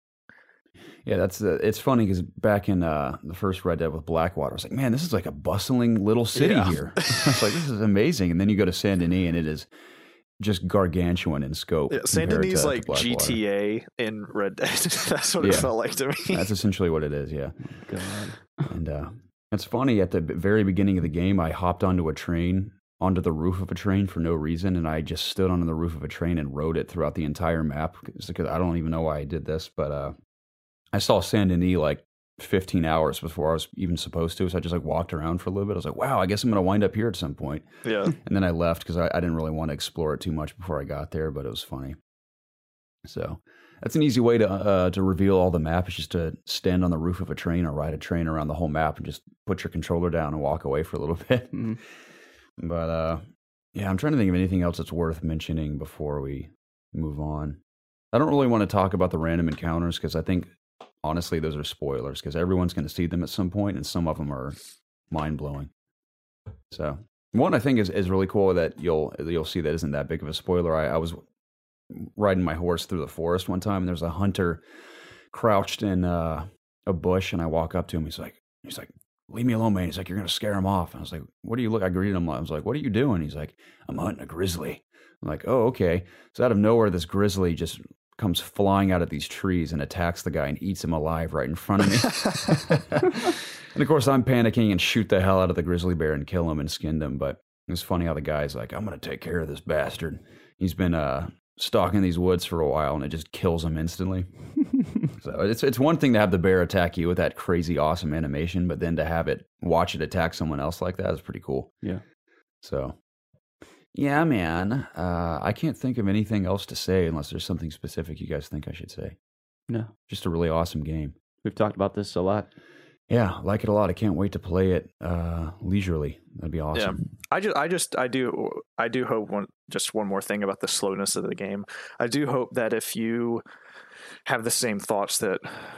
Yeah, that's uh, it's funny because back in uh, the first Red Dead with Blackwater, I was like, man, this is like a bustling little city Yeah. here. I was like, this is amazing. And then you go to Saint Denis, and it is just gargantuan in scope. Yeah, Saint compared Denis to- like to Blackwater. G T A in Red Dead. That's what it Yeah. felt like to me. That's essentially what it is. Yeah. God. And uh, it's funny, at the b- very beginning of the game, I hopped onto a train, onto the roof of a train for no reason, and I just stood on the roof of a train and rode it throughout the entire map. Because I don't even know why I did this, but uh, I saw Saint Denis like fifteen hours before I was even supposed to, so I just like walked around for a little bit. I was like, wow, I guess I'm going to wind up here at some point. Yeah. And then I left because I, I didn't really want to explore it too much before I got there, but it was funny. So that's an easy way to uh, to reveal all the map, is just to stand on the roof of a train or ride a train around the whole map and just put your controller down and walk away for a little bit. Mhm. But uh, yeah, I'm trying to think of anything else that's worth mentioning before we move on. I don't really want to talk about the random encounters because I think, honestly, those are spoilers because everyone's going to see them at some point, and some of them are mind blowing. So one I think is, is really cool that you'll you'll see that isn't that big of a spoiler. I, I was riding my horse through the forest one time, and there's a hunter crouched in uh, a bush, and I walk up to him. He's like, he's like, leave me alone, man. He's like, you're gonna scare him off. And I was like, what do you look? I greeted him. I was like, what are you doing? He's like, I'm hunting a grizzly. I'm like, oh, okay. So out of nowhere, this grizzly just comes flying out of these trees and attacks the guy and eats him alive right in front of me. And of course, I'm panicking and shoot the hell out of the grizzly bear and kill him and skin him. But it's funny how the guy's like, I'm going to take care of this bastard. He's been uh, stalking these woods for a while, and it just kills him instantly. So it's it's one thing to have the bear attack you with that crazy awesome animation, but then to have it watch it attack someone else like that is pretty cool. Yeah. So, yeah, man. Uh, I can't think of anything else to say unless there's something specific you guys think I should say. No. Just a really awesome game. We've talked about this a lot. Yeah, like it a lot. I can't wait to play it uh, leisurely. That'd be awesome. I just, I just, I do, I do hope one, just one more thing about the slowness of the game. I do hope that if you have the same thoughts that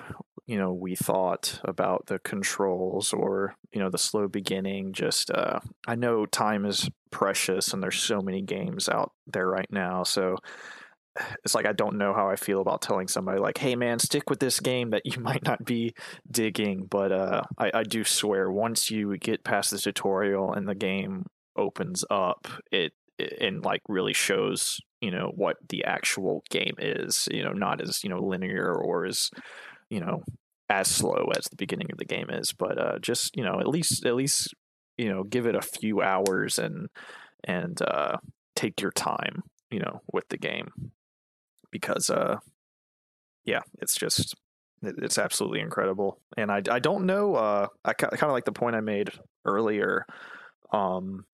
you know, we thought about the controls or, you know, the slow beginning. Just, uh, I know time is precious and there's so many games out there right now. So it's like, I don't know how I feel about telling somebody like, hey man, stick with this game that you might not be digging. But uh, I, I do swear, once you get past the tutorial and the game opens up, it, it and like really shows, you know, what the actual game is, you know, not as, you know, linear or as, you know, as slow as the beginning of the game is, but uh, just, you know, at least, at least, you know, give it a few hours and, and uh, take your time, you know, with the game. Because, uh, yeah, it's just, it's absolutely incredible. And I, I don't know, uh, I kind of like the point I made earlier. Um,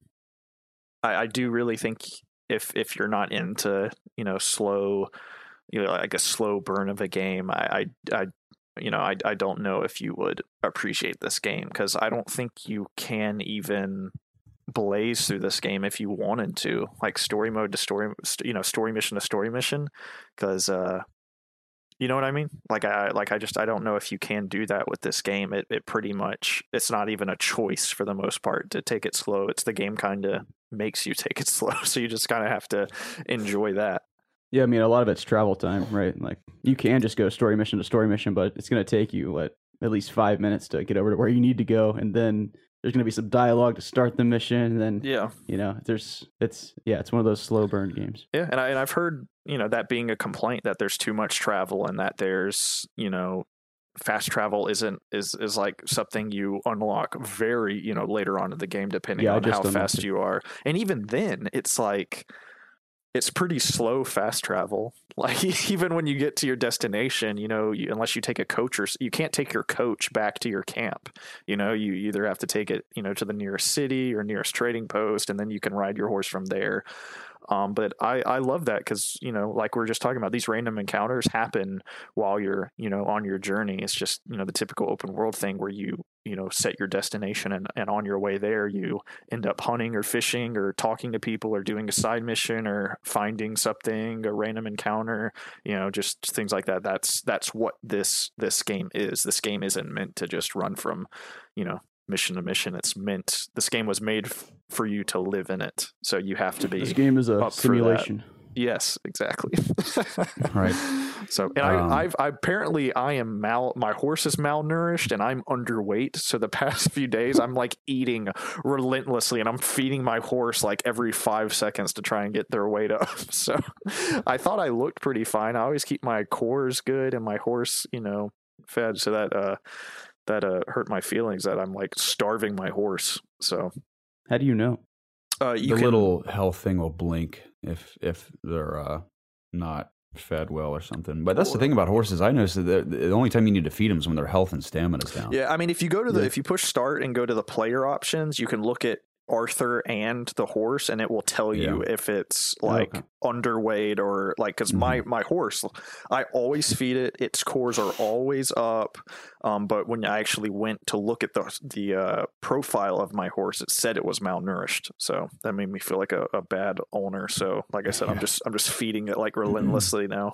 I, I do really think if, if you're not into, you know, slow, you know, like a slow burn of a game, I, I, I you know, I, I don't know if you would appreciate this game, because I don't think you can even blaze through this game if you wanted to, like story mode to story, you know, story mission to story mission, because uh you know what I mean, like I like I just I don't know if you can do that with this game. It it pretty much, it's not even a choice for the most part to take it slow. It's the game kind of makes you take it slow, so you just kind of have to enjoy that. Yeah, I mean, a lot of it's travel time, right? Like you can just go story mission to story mission, but it's going to take you what, at least five minutes to get over to where you need to go, and then there's going to be some dialogue to start the mission, and then yeah, you know, there's it's yeah, it's one of those slow burn games. Yeah, and I and I've heard, you know, that being a complaint, that there's too much travel and that there's, you know, fast travel isn't is is like something you unlock very, you know, later on in the game, depending Yeah, I on just how unlocked fast it. you are. And even then, it's like it's pretty slow fast travel. Like even when you get to your destination, you know, you, unless you take a coach, or you can't take your coach back to your camp. You know, you either have to take it, you know, to the nearest city or nearest trading post, and then you can ride your horse from there. Um, but I, I love that because, you know, like we we're just talking about, these random encounters happen while you're, you know, on your journey. It's just, you know, the typical open world thing where you, you know, set your destination, and, and on your way there, you end up hunting or fishing or talking to people or doing a side mission or finding something, a random encounter, you know, just things like that. That's, that's what this, this game is. This game isn't meant to just run from, you know, mission to mission. It's meant, this game was made f- for you to live in it, so you have to be. This game is a simulation. Yes, exactly. Right. So, and Um, I, I've I, apparently I am mal. My horse is malnourished, and I'm underweight. So the past few days, I'm like eating relentlessly, and I'm feeding my horse like every five seconds to try and get their weight up. So, I thought I looked pretty fine. I always keep my cores good and my horse, you know, fed. So that uh, that uh, hurt my feelings that I'm like starving my horse. So, How do you know? uh, you the can, little health thing will blink if if they're uh, not fed well or something. But that's the thing about horses. I noticed that they're- the only time you need to feed them is when their health and stamina is down. Yeah, I mean, if you go to the Yeah. if you push start and go to the player options, you can look at Arthur and the horse, and it will tell you if it's like Okay. underweight or like, because my my horse, I always feed it, its cores are always up, um but when I actually went to look at the the uh profile of my horse, it said it was malnourished, so that made me feel like a, a bad owner. So like I said, I'm just I'm just feeding it like relentlessly now.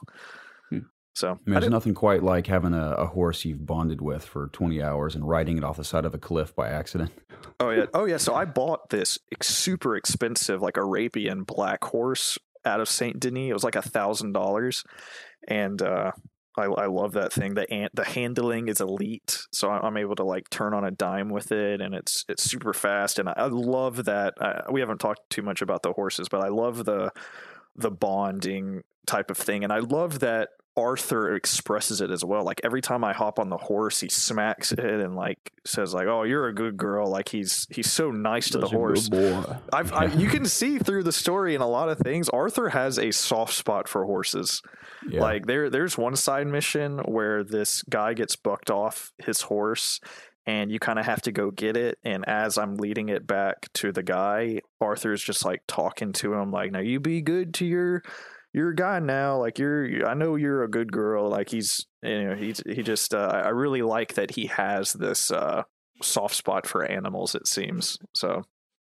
So I mean, I there's didn't- nothing quite like having a, a horse you've bonded with for twenty hours and riding it off the side of a cliff by accident. Oh yeah, oh yeah. So I bought this ex- super expensive, like Arabian black horse out of Saint Denis. It was like a thousand dollars, and uh, I, I love that thing. The ant, the handling is elite, so I- I'm able to like turn on a dime with it, and it's it's super fast. And I, I love that. Uh, we haven't talked too much about the horses, but I love the the bonding type of thing, and I love that Arthur expresses it as well. Like every time I hop on the horse, he smacks it and like says like, "Oh, you're a good girl." Like he's he's so nice to the Such a good horse. boy. I've, I, you can see through the story in a lot of things, Arthur has a soft spot for horses. Yeah. Like there, there's one side mission where this guy gets bucked off his horse, and you kind of have to go get it. And as I'm leading it back to the guy, Arthur's just like talking to him, like, "Now you be good to your your guy now. Like you're, I know you're a good girl." Like he's, you know, he's he just. Uh, I really like that he has this uh, soft spot for animals. It seems so.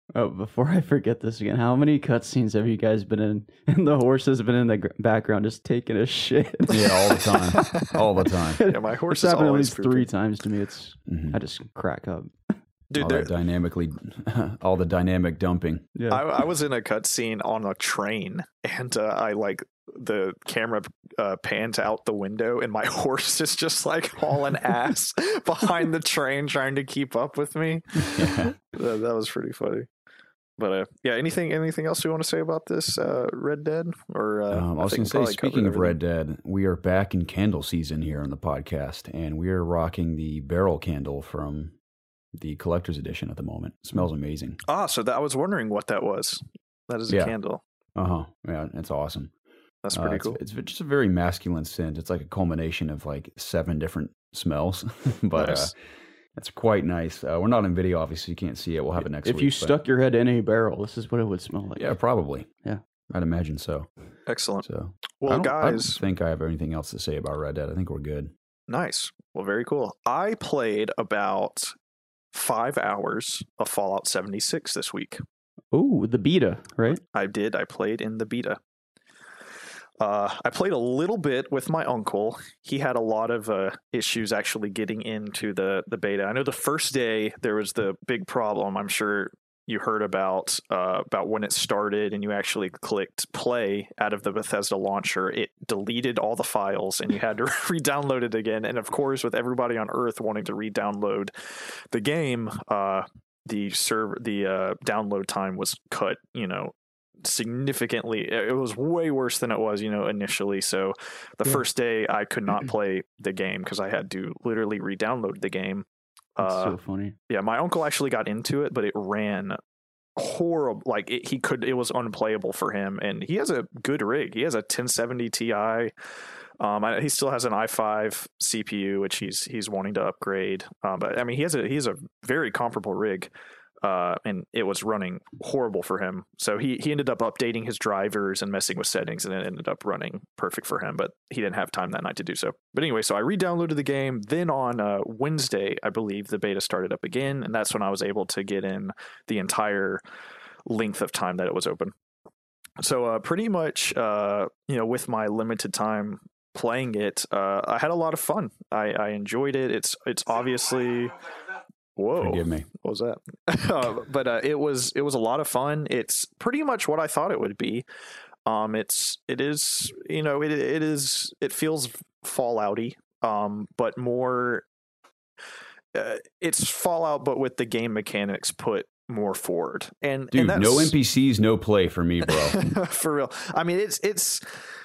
Oh, before I forget this again, how many cutscenes have you guys been in? And the horse has been in the gr- background just taking a shit. Yeah, all the time, all the time. Yeah, my horse It's is happened at always least pooping. three times to me. It's Mhm. I just crack up. Dude, all there, that dynamically, all the dynamic dumping. Yeah. I, I was in a cutscene on a train, and uh, I like the camera uh, pans out the window, and my horse is just like hauling ass behind the train, trying to keep up with me. Yeah. that, that was pretty funny. But uh, yeah, anything anything else you want to say about this uh, Red Dead? Or uh, Um, I was think going we to say, probably speaking covered of Red Dead, we are back in candle season here on the podcast, and we are rocking the barrel candle from the collector's edition at the moment. It smells amazing. Ah, so that I was wondering what that was. That is a Yeah. candle. Uh huh. Yeah, it's awesome. That's Uh, pretty it's, cool. It's just a very masculine scent. It's like a culmination of like seven different smells, but Nice. uh, it's quite nice. Uh, we're not in video, obviously. You can't see it. We'll have it next if week. you but- stuck your head in a barrel, this is what it would smell like. yeah, probably. Yeah. I'd imagine so. Excellent. So, I Well, don't, I don't guys, think I have anything else to say about Red Dead. I think we're good. nice. Well, very cool. I played about five hours of Fallout seventy-six this week. Oh, the beta, right? I did. I played in the beta. Uh, I played a little bit with my uncle. He had a lot of uh, issues actually getting into the, the beta. I know the first day there was the big problem. I'm sure you heard about uh, about when it started and you actually clicked play out of the Bethesda launcher. It deleted all the files and you had to re-download it again. And of course, with everybody on Earth wanting to re-download the game, uh, the server the uh, download time was cut, you know, significantly. It was way worse than it was, you know, initially. So the Yeah. first day I could not play the game because I had to literally re-download the game. That's Uh, so funny. yeah, my uncle actually got into it, but it ran horrible. Like it, he could, it was unplayable for him. And he has a good rig. He has a ten seventy Ti. Um, I, he still has an i five C P U, which he's he's wanting to upgrade. Um, but I mean, he has a he has a very comparable rig. Uh, and it was running horrible for him. So he, he ended up updating his drivers and messing with settings, and it ended up running perfect for him. But he didn't have time that night to do so. But anyway, so I re-downloaded the game. Then on uh, Wednesday, I believe the beta started up again, and that's when I was able to get in the entire length of time that it was open. So uh, pretty much, uh, you know, with my limited time playing it, uh, I had a lot of fun. I, I enjoyed it. It's it's obviously. Whoa. Forgive me. What was that? uh, but uh, it was it was a lot of fun. It's pretty much what I thought it would be. Um, it's it is you know it it is it feels Fallouty, um, but more. Uh, it's Fallout, but with the game mechanics put more forward. And Dude, and that's, no N P Cs, no play for me, bro. for real. I mean, it's it's.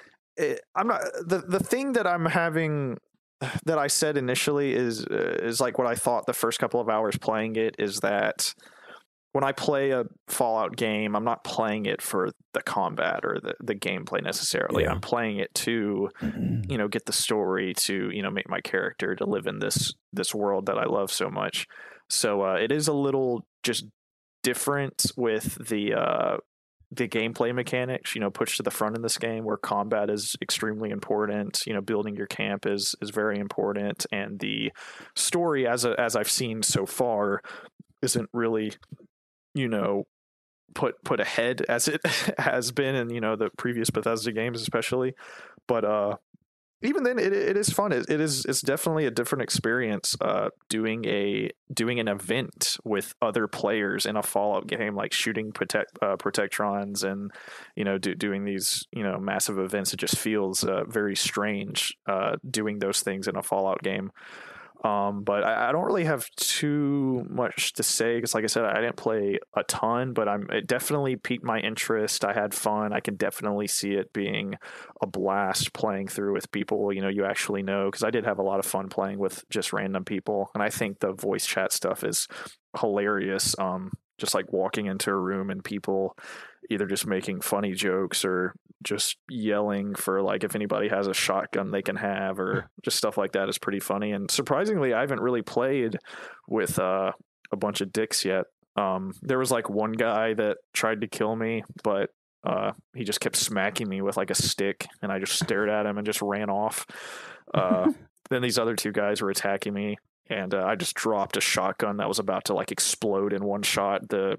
It, I'm not the the thing that I'm having. That I said initially is uh, is like what I thought the first couple of hours playing it is that when I play a Fallout game, I'm not playing it for the combat or the, the gameplay necessarily. Yeah. I'm playing it to, you know, get the story, to, you know, make my character to live in this this world that I love so much. So uh, it is a little just different with the uh, the gameplay mechanics, you know, pushed to the front in this game, where combat is extremely important. You know, building your camp is is very important, and the story, as a, as I've seen so far, isn't really, you know, put put ahead as it has been in, you know, the previous Bethesda games, especially. But uh, even then, it it is fun. It, it is it's definitely a different experience. Uh, doing a doing an event with other players in a Fallout game, like shooting protect uh, protectrons and, you know, do, doing these, you know, massive events. It just feels uh, very strange uh, doing those things in a Fallout game. Um, but I, I don't really have too much to say because, like I said, I didn't play a ton, but I'm it definitely piqued my interest. I had fun. I can definitely see it being a blast playing through with people, you know, you actually know, because I did have a lot of fun playing with just random people. And I think the voice chat stuff is hilarious. Um, just like walking into a room and people either just making funny jokes or just yelling for, like, if anybody has a shotgun they can have, or just stuff like that is pretty funny. And surprisingly, I haven't really played with uh, a bunch of dicks yet. Um, there was like one guy that tried to kill me, but uh, he just kept smacking me with like a stick, and I just stared at him and just ran off. Uh, then these other two guys were attacking me, and uh, I just dropped a shotgun that was about to like explode in one shot. The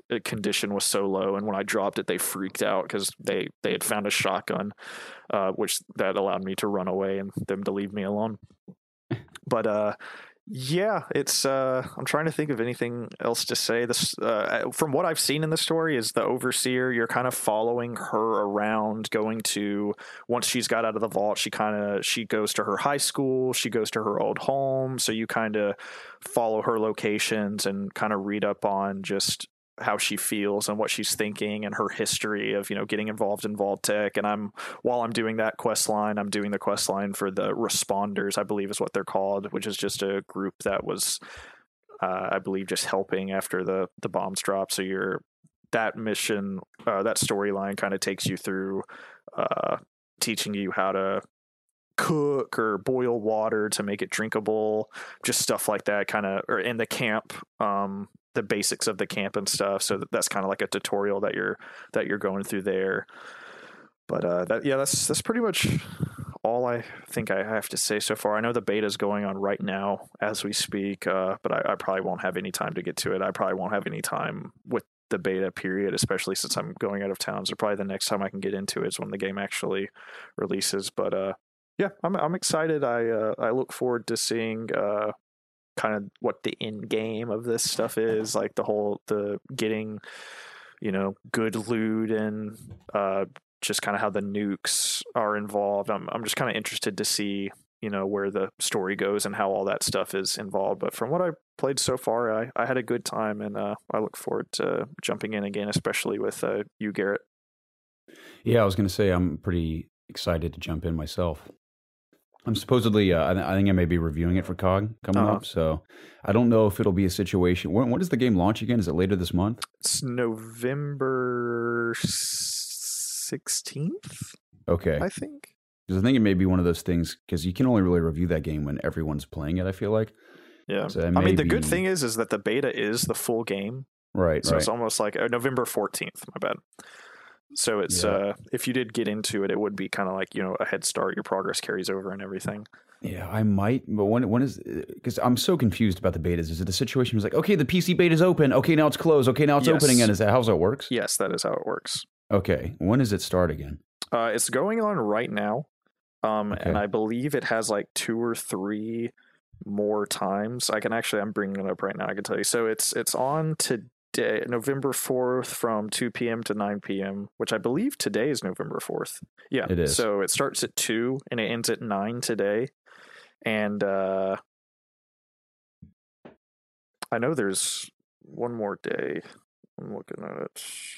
uh, condition was so low, and when I dropped it, they freaked out because they they had found a shotgun, uh, which that allowed me to run away and them to leave me alone. But uh, yeah, it's. Uh, I'm trying to think of anything else to say. This, uh, from what I've seen in the story, is the overseer. You're kind of following her around, going to once she's got out of the vault. She kind of she goes to her high school. She goes to her old home. So you kind of follow her locations and kind of read up on just how she feels and what she's thinking and her history of, you know, getting involved in Vault-Tec. And I'm, while I'm doing that quest line, I'm doing the quest line for the Responders, I believe is what they're called, which is just a group that was, uh, I believe, just helping after the, the bombs dropped. So you're, that mission, uh, that storyline kind of takes you through, uh, teaching you how to cook or boil water to make it drinkable, just stuff like that, kind of, or in the camp, um, the basics of the camp and stuff. So that's kind of like a tutorial that you're that you're going through there. But uh, that yeah, that's that's pretty much all I think I have to say so far. I know the beta is going on right now as we speak, uh, but I, I probably won't have any time to get to it. I probably won't have any time with the beta period, especially since I'm going out of town. So probably the next time I can get into it is when the game actually releases. But uh, yeah, I'm I'm excited. I uh, I look forward to seeing. Uh, kind of what the end game of this stuff is, like the whole the getting, you know, good loot and uh just kind of how the nukes are involved. I'm I'm just kind of interested to see, you know, where the story goes and how all that stuff is involved. But from what I played so far, I, I had a good time, and uh I look forward to jumping in again, especially with uh you, Garrett. Yeah, I was going to say I'm pretty excited to jump in myself. I'm supposedly, uh, I, th- I think I may be reviewing it for C O G coming uh-huh. up, so I don't know if it'll be a situation. When, when does the game launch again? Is it later this month? It's November sixteenth. Okay, I think. Because I think it may be one of those things, because you can only really review that game when everyone's playing it, I feel like. Yeah. So I mean, the be... good thing is, is that the beta is the full game. Right, So right. it's almost like uh, November fourteenth, my bad. So it's, yeah. uh, if you did get into it, it would be kind of like, you know, a head start. Your progress carries over and everything. Yeah, I might, but when when is, because I'm so confused about the betas. Is it a situation where it's like, okay, the P C beta is open. Okay, now it's closed. Okay, now it's Yes. open again. Is that how it works? Yes, that is how it works. Okay, when does it start again? Uh, it's going on right now. Um, Okay. And I believe it has like two or three more times. I can actually, I'm bringing it up right now. I can tell you. So it's, it's on today. Day, November fourth from two p.m. to nine p.m., which I believe today is November fourth. Yeah, it is. So it starts at two and it ends at nine today. And uh, I know there's one more day. I'm looking at it.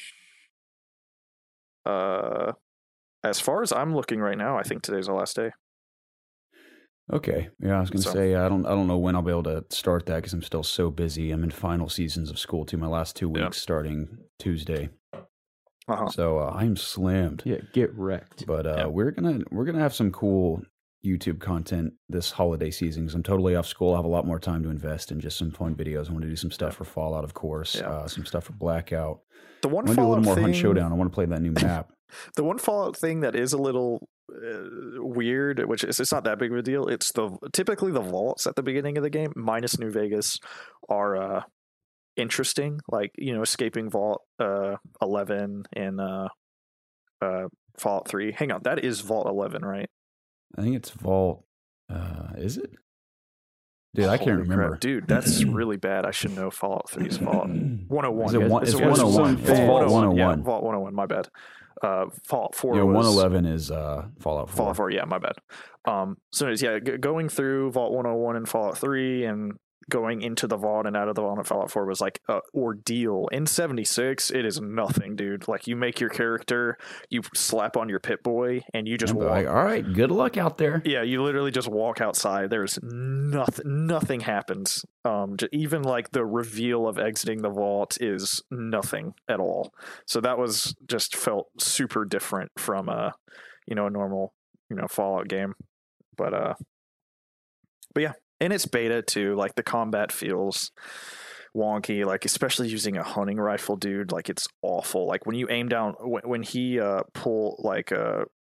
Uh, as far as I'm looking right now, I think today's the last day. Okay. Yeah, I was going to So- say I don't I don't know when I'll be able to start that because I'm still so busy. I'm in final seasons of school too. My last two weeks Yeah. starting Tuesday, Uh-huh. so uh, I'm slammed. Yeah, get wrecked. But uh, Yeah. we're gonna we're gonna have some cool YouTube content this holiday season because I'm totally off school. I have a lot more time to invest in just some fun videos. I want to do some stuff for Fallout, of course. Yeah. Uh, some stuff for Blackout. The I one want to do a little Fallout more thing, Hunt Showdown. I want to play that new map. The one Fallout thing that is a little uh, weird, which is it's not that big of a deal. It's the typically the vaults at the beginning of the game, minus New Vegas, are uh, interesting. Like, you know, escaping Vault uh, eleven and uh, uh, Fallout three. Hang on, that is Vault eleven, right? I think it's Vault. Uh, is it? Dude, I can't Holy remember. crap. Dude, that's really bad. I should know Fallout three's Vault one oh one. Is it one, It's it's a one oh one. It's It's Vault one oh one. Yeah, Vault one oh one. My bad. Uh, Fallout four. Yeah, was, one eleven is uh, Fallout four. Fallout four, yeah, my bad. Um, so anyways, yeah, g- going through Vault one oh one and Fallout three and going into the vault and out of the vault in Fallout four was like a ordeal. In seventy-six, it is nothing, dude. Like, you make your character, you slap on your Pip-Boy, and you just I'm walk. like, all right, good luck out there. Yeah, you literally just walk outside. There's nothing. Nothing happens. Um, j- even like the reveal of exiting the vault is nothing at all. So that was just felt super different from a, you know, a normal, you know, Fallout game. But uh, but yeah, and it's beta too. Like, the combat feels wonky. Like, especially using a hunting rifle, dude. Like, it's awful. Like, when you aim down, when, when he uh pull like uh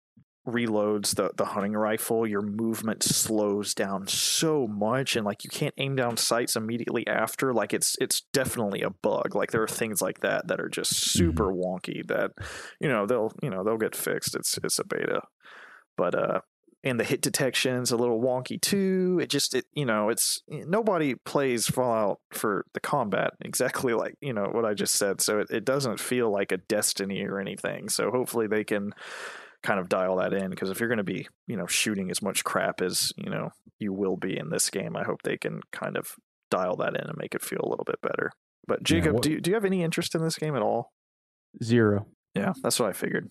reloads the the hunting rifle, your movement slows down so much, and like you can't aim down sights immediately after. Like it's it's definitely a bug. Like there are things like that that are just super mm-hmm. wonky that, you know, they'll you know they'll get fixed. It's it's a beta, but uh, and the hit detection's a little wonky too. It just it you know it's nobody plays Fallout for the combat exactly like you know what I just said. So it, it doesn't feel like a Destiny or anything. So hopefully they can kind of dial that in, because if you're going to be, you know, shooting as much crap as, you know, you will be in this game, I hope they can kind of dial that in and make it feel a little bit better. But Jacob, yeah, what, do you, do you have any interest in this game at all? Zero. Yeah, that's what I figured.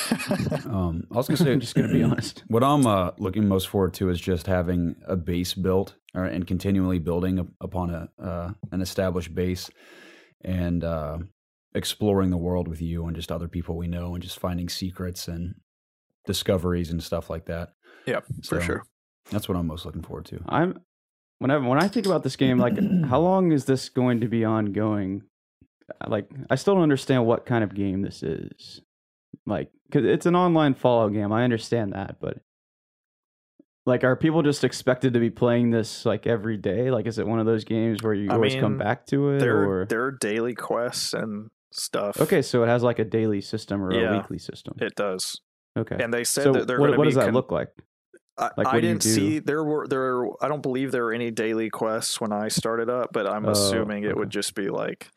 um, I was going to say, I'm just going to be honest. What I'm uh, looking most forward to is just having a base built or, and continually building upon a uh, an established base and uh, exploring the world with you and just other people we know and just finding secrets and discoveries and stuff like that. Yeah, for so sure. That's what I'm most looking forward to. I'm whenever when I think about this game, like how long is this going to be ongoing? Like I still don't understand what kind of game this is. Like, because it's an online Fallout game, I understand that, but like, are people just expected to be playing this like every day? Like, is it one of those games where you I always mean, come back to it? There, or there are daily quests and stuff. Okay, so it has like a daily system or yeah, a weekly system. It does. Okay, and they said so that they're what, going to what be does that con- look like? I, like, I didn't see there were there. I don't believe there were any daily quests when I started up, but I'm oh, assuming it okay. would just be like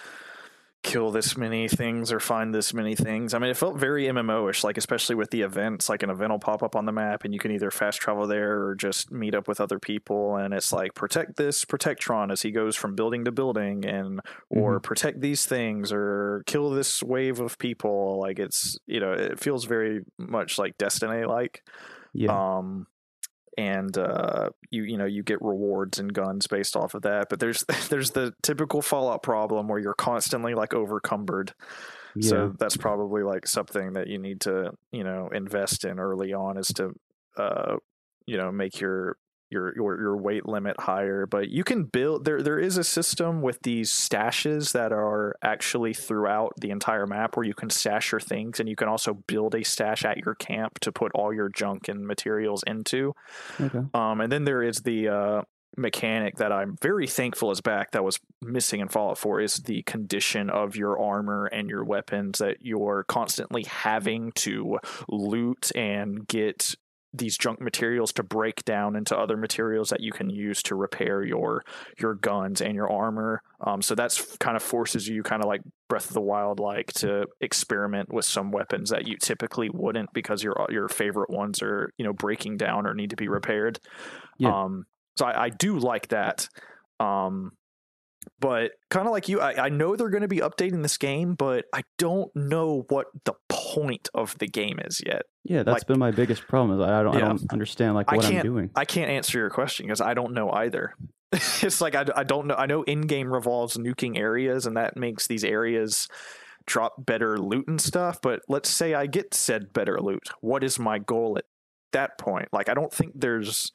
kill this many things or find this many things. I mean, it felt very M M O-ish, like especially with the events. Like an event will pop up on the map, and you can either fast travel there or just meet up with other people. And it's like protect this Protectron as he goes from building to building, and or mm-hmm. protect these things or kill this wave of people. Like it's you know it feels very much like Destiny like. Yeah. Um, and uh, you you know you get rewards and guns based off of that. But there's there's the typical Fallout problem where you're constantly like overcumbered. Yeah. So that's probably like something that you need to you know invest in early on, is to uh, you know make your your your your weight limit higher. But you can build there there is a system with these stashes that are actually throughout the entire map where you can stash your things, and you can also build a stash at your camp to put all your junk and materials into. Okay. Um and then there is the uh mechanic that I'm very thankful is back, that was missing in Fallout four, is the condition of your armor and your weapons, that you're constantly having to loot and get these junk materials to break down into other materials that you can use to repair your your guns and your armor. Um, so that's kind of forces you kind of like Breath of the Wild like to experiment with some weapons that you typically wouldn't, because your your favorite ones are you know breaking down or need to be repaired. Yeah. Um, so I, I do like that. Um, but kind of like you, I, I know they're going to be updating this game, but I don't know what the point of the game is yet. Yeah, that's like, been my biggest problem. Is I don't, yeah. I don't understand like what I'm doing. I can't answer your question because I don't know either. It's like I, I don't know. I know in-game revolves nuking areas, and that makes these areas drop better loot and stuff. But let's say I get said better loot. What is my goal at that point? Like, I don't think there's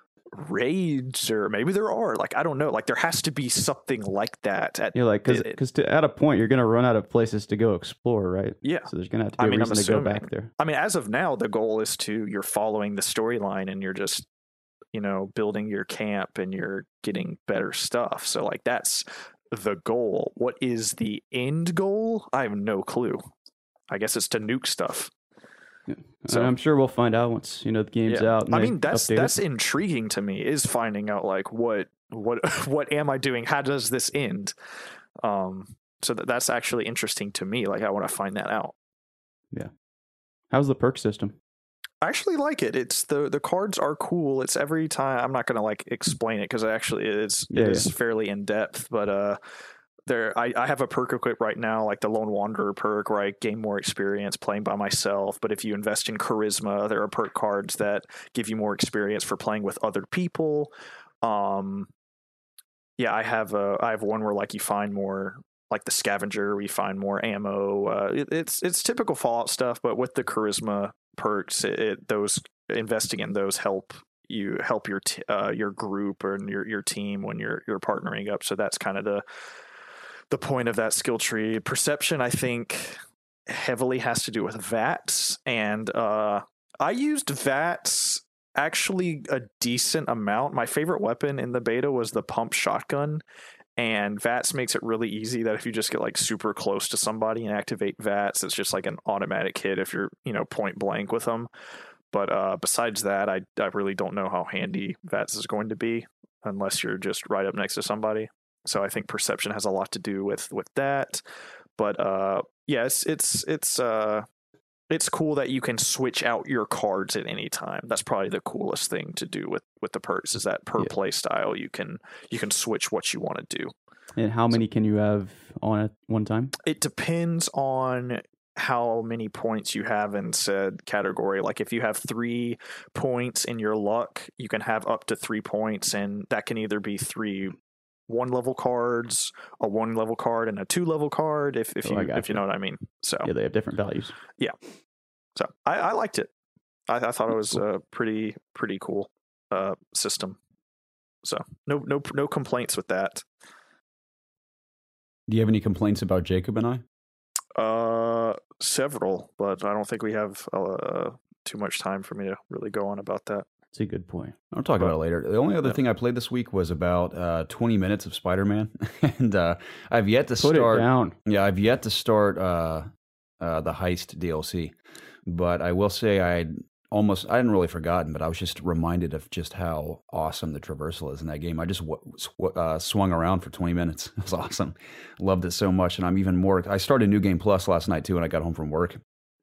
raids, or maybe there are, like I don't know, like there has to be something like that at yeah like because because at a point you're gonna run out of places to go explore, right? Yeah, so there's gonna have to be I a mean, reason to go back there. I mean, as of now the goal is to you're following the storyline and you're just you know building your camp and you're getting better stuff, so like that's the goal. What is the end goal? I have no clue. I guess it's to nuke stuff. Yeah. So I'm sure we'll find out once you know the game's yeah. out. And I mean, that's that's it. intriguing to me, is finding out like what what what am I doing? How does this end? Um, so that that's actually interesting to me. Like I want to find that out. Yeah. How's the perk system? I actually like it. It's the the cards are cool. It's every time. I'm not gonna like explain it because actually it's yeah, it is yeah. fairly in depth, but uh. There, I, I have a perk equipped right now, like the Lone Wanderer perk, where I gain more experience playing by myself. But if you invest in Charisma, there are perk cards that give you more experience for playing with other people. Um, yeah, I have a, I have one where like you find more, like the Scavenger, we find more ammo. Uh, it, it's it's typical Fallout stuff, but with the Charisma perks, it, it those investing in those help you help your t- uh, your group or your your team when you're you're partnering up. So that's kind of the the point of that skill tree. Perception, I think, heavily has to do with V A Ts, and uh, I used V A Ts actually a decent amount. My favorite weapon in the beta was the pump shotgun, and V A Ts makes it really easy that if you just get like super close to somebody and activate V A Ts, it's just like an automatic hit if you're, you know, point blank with them. But uh, besides that, I, I really don't know how handy V A Ts is going to be unless you're just right up next to somebody. So I think perception has a lot to do with with that. But uh, yes, it's it's uh, it's cool that you can switch out your cards at any time. That's probably the coolest thing to do with, with the perks is that per yeah. play style you can you can switch what you want to do. And how many so, can you have on at one time? It depends on how many points you have in said category. Like if you have three points in your luck, you can have up to three points, and that can either be three one level cards, a one level card, and a two level card. If if oh, you if you know what I mean. So yeah, they have different values. Yeah. So I, I liked it. I, I thought it was cool. a pretty pretty cool uh, system. So no no no complaints with that. Do you have any complaints about Jacob and I? Uh, several, but I don't think we have uh, too much time for me to really go on about that. That's a good point. I'll talk but, about it later. The only other yeah. thing I played this week was about uh, twenty minutes of Spider-Man, and uh, I've yet to Put start. It down. Yeah, I've yet to start uh, uh, the Heist D L C, but I will say I almost I hadn't really forgotten, but I was just reminded of just how awesome the traversal is in that game. I just w- sw- uh, swung around for twenty minutes. It was awesome. Loved it so much, and I'm even more. I started New Game Plus last night too when I got home from work,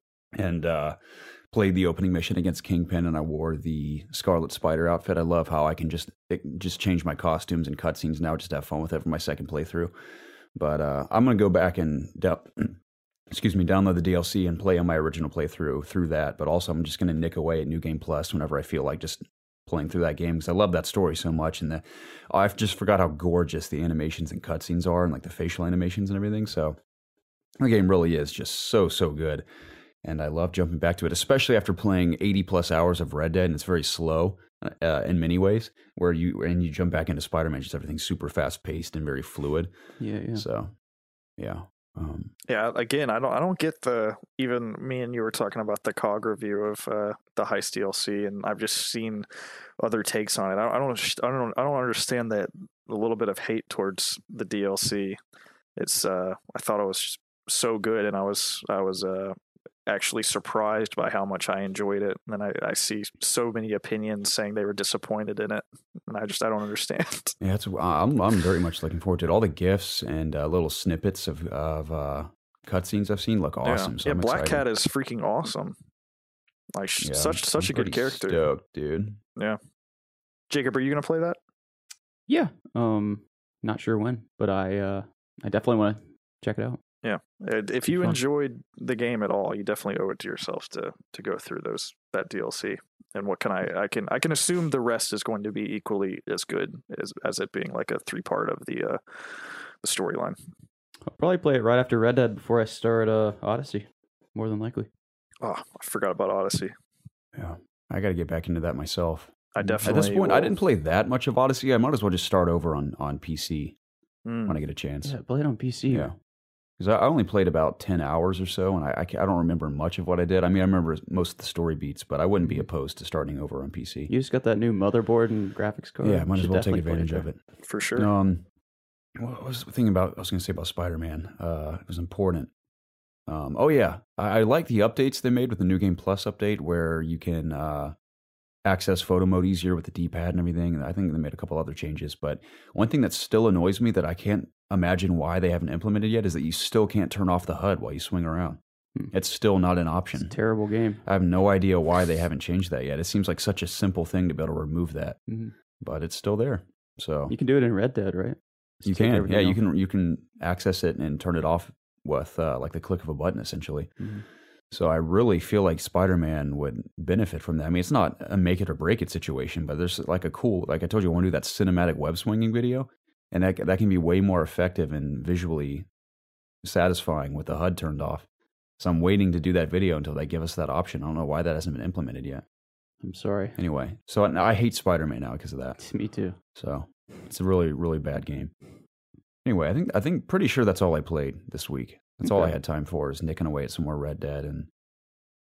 and uh, played the opening mission against Kingpin, and I wore the Scarlet Spider outfit. I love how I can just it, just change my costumes and cutscenes now, just have fun with it for my second playthrough. But uh, I'm gonna go back and. Do- excuse me, download the D L C and play on my original playthrough through that. But also I'm just going to nick away at New Game Plus whenever I feel like just playing through that game because I love that story so much. And the, oh, I just forgot how gorgeous the animations and cutscenes are and like the facial animations and everything. So the game really is just so, so good. And I love jumping back to it, especially after playing eighty plus hours of Red Dead. And it's very slow uh, in many ways where you, and you jump back into Spider-Man, just everything's super fast paced and very fluid. Yeah, yeah. So, yeah. Um, yeah, again, I don't, I don't get the. Even me and you were talking about the C O G review of uh, the Heist D L C, and I've just seen other takes on it. I, I don't, I don't, I don't understand that a little bit of hate towards the D L C. It's, uh, I thought it was just so good, and I was, I was uh, actually surprised by how much I enjoyed it. And then I, I see so many opinions saying they were disappointed in it, and I just, I don't understand. Yeah, it's, I'm, I'm very much looking forward to it. All the GIFs and uh, little snippets of of uh, cutscenes I've seen look awesome. Yeah, so yeah I'm Black excited. Cat is freaking awesome. Like yeah, such, such I'm a good character, stoked, dude. Yeah, Jacob, are you gonna play that? Yeah, um, not sure when, but I, uh, I definitely want to check it out. Yeah, if you enjoyed the game at all, you definitely owe it to yourself to to go through those that D L C. And what can I I can I can assume the rest is going to be equally as good as as it being like a three part of the uh, the storyline. I'll probably play it right after Red Dead before I start uh, Odyssey, more than likely. Oh, I forgot about Odyssey. Yeah, I got to get back into that myself. I definitely. At this point, will. I didn't play that much of Odyssey. I might as well just start over on on P C mm. when I get a chance. Yeah, play it on P C. Yeah. Because I only played about ten hours or so, and I, I, I don't remember much of what I did. I mean, I remember most of the story beats, but I wouldn't be opposed to starting over on P C. You just got that new motherboard and graphics card. Yeah, might as well take advantage of it. For sure. Um, what was the thing about, I was going to say about Spider-Man? Uh, it was important. Um, oh, yeah. I, I like the updates they made with the New Game Plus update where you can uh, access photo mode easier with the D-pad and everything. And I think they made a couple other changes. But one thing that still annoys me that I can't imagine why they haven't implemented yet is that you still can't turn off the H U D while you swing around. Hmm. It's still not an option. It's a terrible game. I have no idea why they haven't changed that yet. It seems like such a simple thing to be able to remove that, mm-hmm. but it's still there. So you can do it in Red Dead, right? Just you can, yeah. Off. You can you can access it and turn it off with uh, like the click of a button, essentially. Mm-hmm. So I really feel like Spider-Man would benefit from that. I mean, it's not a make it or break it situation, but there's like a cool, like I told you, I want to do that cinematic web swinging video. And that that can be way more effective and visually satisfying with the H U D turned off. So I'm waiting to do that video until they give us that option. I don't know why that hasn't been implemented yet. I'm sorry. Anyway, so I, I hate Spider-Man now because of that. Me too. So it's a really, really bad game. Anyway, I think I think pretty sure that's all I played this week. That's okay. All I had time for is nicking away at some more Red Dead and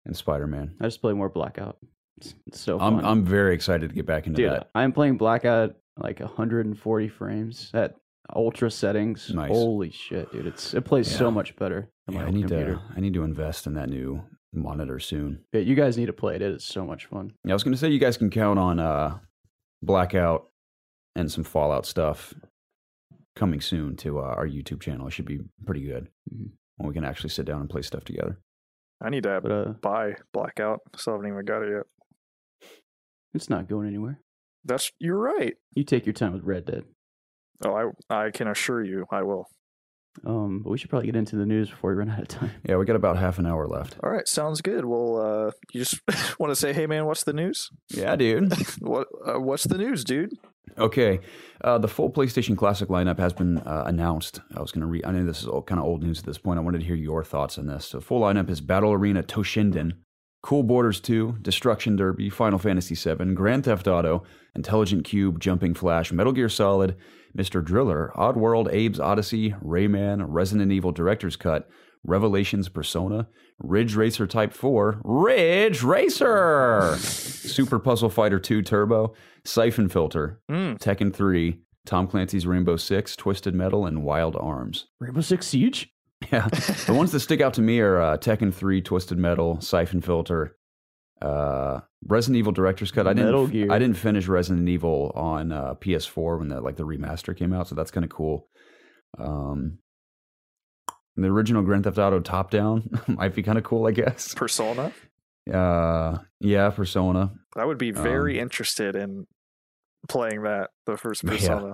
and Spider-Man. I just play more Blackout. It's, it's so fun. I'm I'm very excited to get back into Dude, that. I'm playing Blackout like one hundred forty frames at ultra settings. Nice. Holy shit, dude! It's it plays Yeah. so much better than Yeah, my I old need computer. to I need to invest in that new monitor soon. Yeah, you guys need to play it. It is so much fun. Yeah, I was gonna say you guys can count on uh, Blackout and some Fallout stuff coming soon to uh, our YouTube channel. It should be pretty good Mhm. when we can actually sit down and play stuff together. I need to But uh, buy Blackout. Still haven't even got it yet. it's not going anywhere. That's you're right. You take your time with Red Dead. Oh, I I can assure you, I will. Um, but we should probably get into the news before we run out of time. Yeah, we got about half an hour left. All right, sounds good. Well, uh, you just want to say, hey man, what's the news? Yeah, dude. What uh, what's the news, dude? Okay, uh, the full PlayStation Classic lineup has been uh, announced. I was going to read. I know this is all kind of old news at this point. I wanted to hear your thoughts on this. So, full lineup is Battle Arena Toshinden, Cool Borders two, Destruction Derby, Final Fantasy seven, Grand Theft Auto, Intelligent Cube, Jumping Flash, Metal Gear Solid, Mister Driller, Oddworld, Abe's Odyssey, Rayman, Resident Evil Director's Cut, Revelations Persona, Ridge Racer Type four, Ridge Racer, Super Puzzle Fighter two Turbo, Siphon Filter, Mm. Tekken three, Tom Clancy's Rainbow Six, Twisted Metal, and Wild Arms. Rainbow Six Siege? Yeah, the ones that stick out to me are uh, Tekken three, Twisted Metal, Siphon Filter, uh, Resident Evil Director's Cut. I didn't, Metal Gear. I didn't finish Resident Evil on uh, P S four when the like the remaster came out, so that's kind of cool. Um, the original Grand Theft Auto top down might be kind of cool, I guess. Persona. Uh, yeah, Persona. I would be very Um, interested in playing that, the first Yeah. Persona.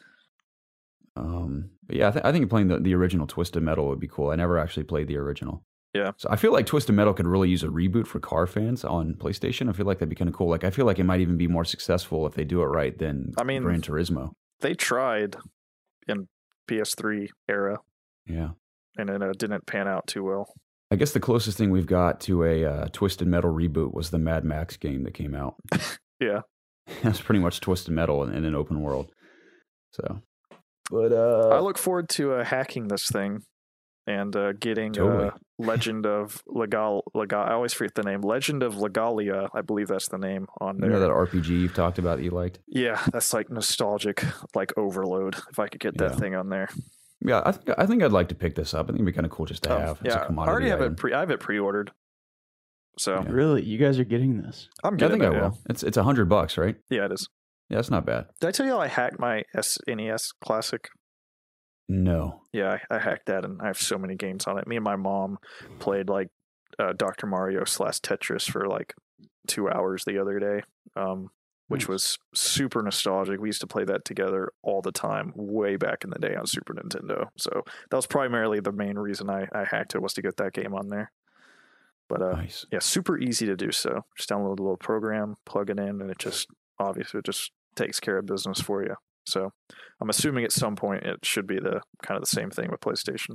Um, but yeah, I, th- I think playing the, the original Twisted Metal would be cool. I never actually played the original. Yeah. So I feel like Twisted Metal could really use a reboot for car fans on PlayStation. I feel like that'd be kind of cool. Like I feel like it might even be more successful if they do it right than I mean- Gran Turismo. They tried in P S three era, Yeah. and it uh, didn't pan out too well. I guess the closest thing we've got to a uh, Twisted Metal reboot was the Mad Max game that came out. Yeah. That's pretty much Twisted Metal in, in an open world. So, but uh, I look forward to uh, hacking this thing and uh, getting Totally. uh, Legend of Legal. Legal. I always forget the name. Legend of Legalia. I believe that's the name on you there. know that R P G you've talked about that you liked? Yeah, that's like nostalgic, like overload. If I could get that Yeah. thing on there. Yeah, I think I think I'd like to pick this up. I think it'd be kind of cool just to Oh, have. It's a yeah, I commodity already have item. it. Pre- I have it pre-ordered. So Yeah. Really? You guys are getting this? I'm Yeah, I getting think it. I Yeah. will. It's it's a hundred bucks, right? yeah, it is. Yeah, that's not bad. Did I tell you how I hacked my S N E S Classic? No. Yeah, I, I hacked that, and I have so many games on it. Me and my mom played like uh, Doctor Mario slash Tetris for like two hours the other day, um, which Nice. was super nostalgic. We used to play that together all the time, way back in the day on Super Nintendo. So that was primarily the main reason I, I hacked it, was to get that game on there. But uh, Nice. yeah, super easy to do so. Just download a little program, plug it in, and it just obviously it just takes care of business for you. So I'm assuming at some point it should be the kind of the same thing with PlayStation.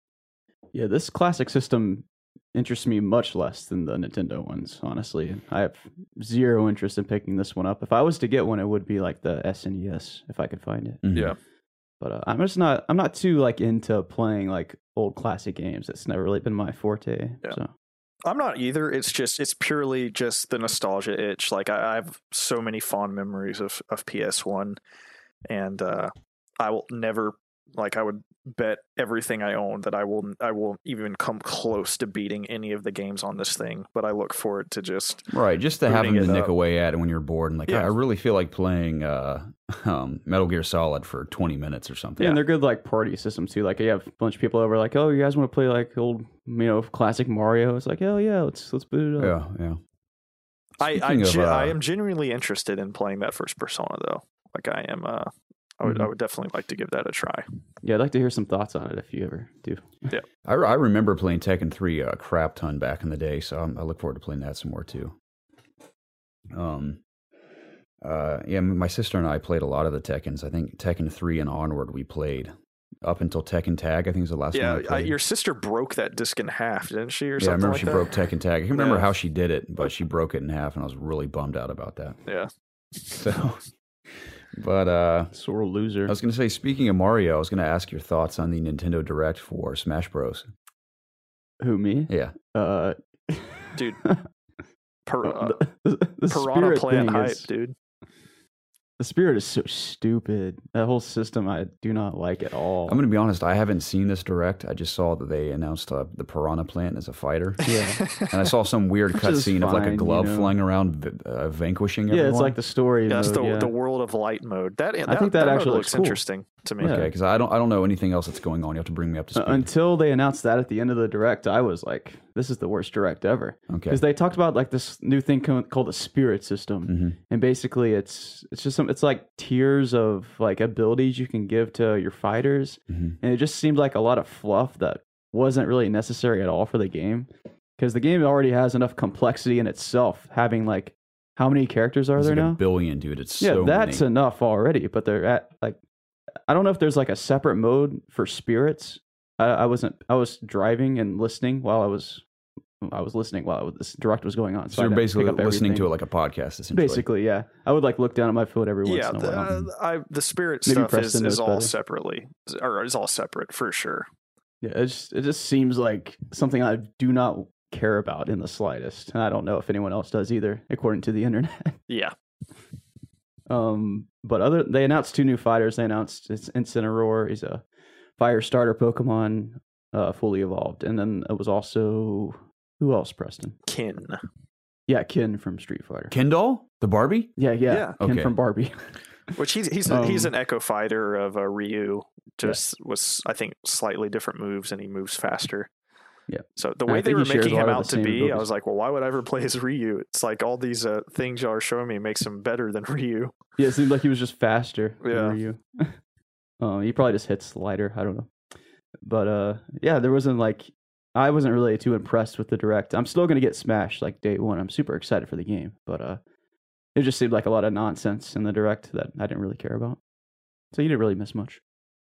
Yeah, this classic system interests me much less than the Nintendo ones, honestly. I have zero interest in picking this one up. If I was to get one, it would be like the S N E S if I could find it. Mhm. Yeah. But uh, I'm just not I'm not too like into playing like old classic games. It's never really been my forte. Yeah. So I'm not either. It's just it's purely just the nostalgia itch. Like I, I have so many fond memories of, of P S one, and uh, I will never like I would bet everything I own that I will I won't even come close to beating any of the games on this thing. But I look forward to just Right, just to have Booting them to it nick up. away at when you're bored and like, Yeah. I really feel like playing uh, um, Metal Gear Solid for twenty minutes or something. yeah, and they're good like party systems too. Like you have a bunch of people over, like, oh, you guys want to play like old, you know, classic Mario? It's like, hell yeah, let's let's boot it up. yeah, yeah. I I, Speaking of, ge- I uh, am genuinely interested in playing that first Persona though. Like I am. Uh, I would I Mhm. would definitely like to give that a try. Yeah, I'd like to hear some thoughts on it if you ever do. I, I remember playing Tekken three a crap ton back in the day, so I'm, I look forward to playing that some more too. Um, uh, yeah, my sister and I played a lot of the Tekkens. I think Tekken three and onward we played up until Tekken Tag. I think is the last Yeah, one I I, played. your sister broke that disc in half, didn't she, or yeah, I something remember like she that? broke Tekken Tag. I can't remember Yeah. how she did it, but she broke it in half, and I was really bummed out about that. Yeah. So, but uh, Sore loser. I was going to say, speaking of Mario, I was going to ask your thoughts on the Nintendo Direct for Smash Bros. Who, me? Yeah, Uh, dude. Per, uh, the, the piranha spirit plant thing hype, is, dude. The spirit is so stupid. That whole system I do not like at all. I'm going to be honest. I haven't seen this direct. I just saw that they announced uh, the piranha plant as a fighter. Yeah. And I saw some weird Which is cutscene of like a fine, glove you know. flying around, uh, vanquishing Yeah, everyone. it's like the story Yeah, that's mode. the yeah. the world of light mode. That, that I think that mode actually looks looks cool. interesting to me. Yeah. okay, because I don't, I don't know anything else that's going on. You have to bring me up to Uh, speed. Until they announced that at the end of the direct, I was like, "This is the worst direct ever." okay. Because they talked about like this new thing co- called the spirit system, hmm and basically it's it's just some it's like tiers of like abilities you can give to your fighters, hmm and it just seemed like a lot of fluff that wasn't really necessary at all for the game. Because the game already has enough complexity in itself, having like how many characters are It's there like now? a billion, dude. It's Yeah, so that's many. enough already. But they're at like, I don't know if there's like a separate mode for spirits. I, I wasn't. I was driving and listening while I was. I was listening while this direct was going on. So I you're didn't basically pick up listening to everything. it like a podcast, essentially. Basically, yeah. I would like look down at my foot every once Yeah, in a the, while. uh, I, the spirit Maybe stuff is, Preston is knows all better. separately, or is all separate for sure. Yeah, it just it just seems like something I do not care about in the slightest, and I don't know if anyone else does either, according to the internet. Yeah, Um, but other they announced two new fighters. They announced it's Incineroar. He's a fire starter Pokemon, uh, fully evolved, and then it was also who else? Preston. Kin. Yeah, Kin from Street Fighter. Kindle, the Barbie. Yeah, yeah, Yeah. Kin Okay. from Barbie. Which he's he's Um, he's an Echo Fighter of a Ryu, just was I think slightly different moves, and he moves faster. Yeah. So the And I way they think were he shares making a him lot of out the to same be, I abilities. was like, well, why would I ever play as Ryu? It's like all these uh, things y'all are showing me makes him better than Ryu. Yeah, it seemed like he was just faster. than Yeah. Ryu. uh, he probably just hits lighter. I don't know. But uh, yeah, there wasn't like I wasn't really too impressed with the direct. I'm still gonna get smashed like day one. I'm super excited for the game, but uh, it just seemed like a lot of nonsense in the direct that I didn't really care about. So you didn't really miss much.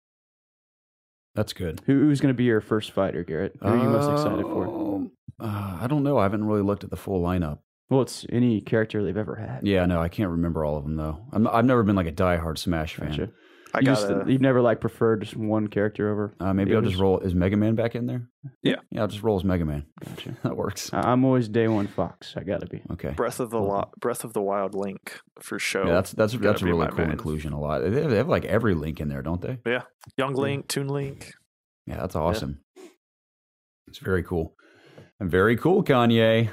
That's good. Who, who's gonna be your first fighter, Garrett? Who are you most excited for? Um, Uh, I don't know. I haven't really looked at the full lineup. Well, it's any character they've ever had. Yeah, no, I can't remember all of them though. I'm, I've never been like a diehard Smash fan. Gotcha. I you got just, you've never like preferred just one character over. Uh, maybe the I'll just others? roll. Is Mega Man back in there? Yeah. Yeah, I'll just roll as Mega Man. Gotcha. That works. I- I'm always day one Fox. I gotta be. Okay. Breath of the Cool. Lo- Breath of the Wild Link for show. Yeah, that's that's gotta that's a be really my cool man. inclusion. A lot. They have, they have like every Link in there, don't they? Young Link, Toon Link. Yeah, that's awesome. It's very cool. And very cool, Kanye.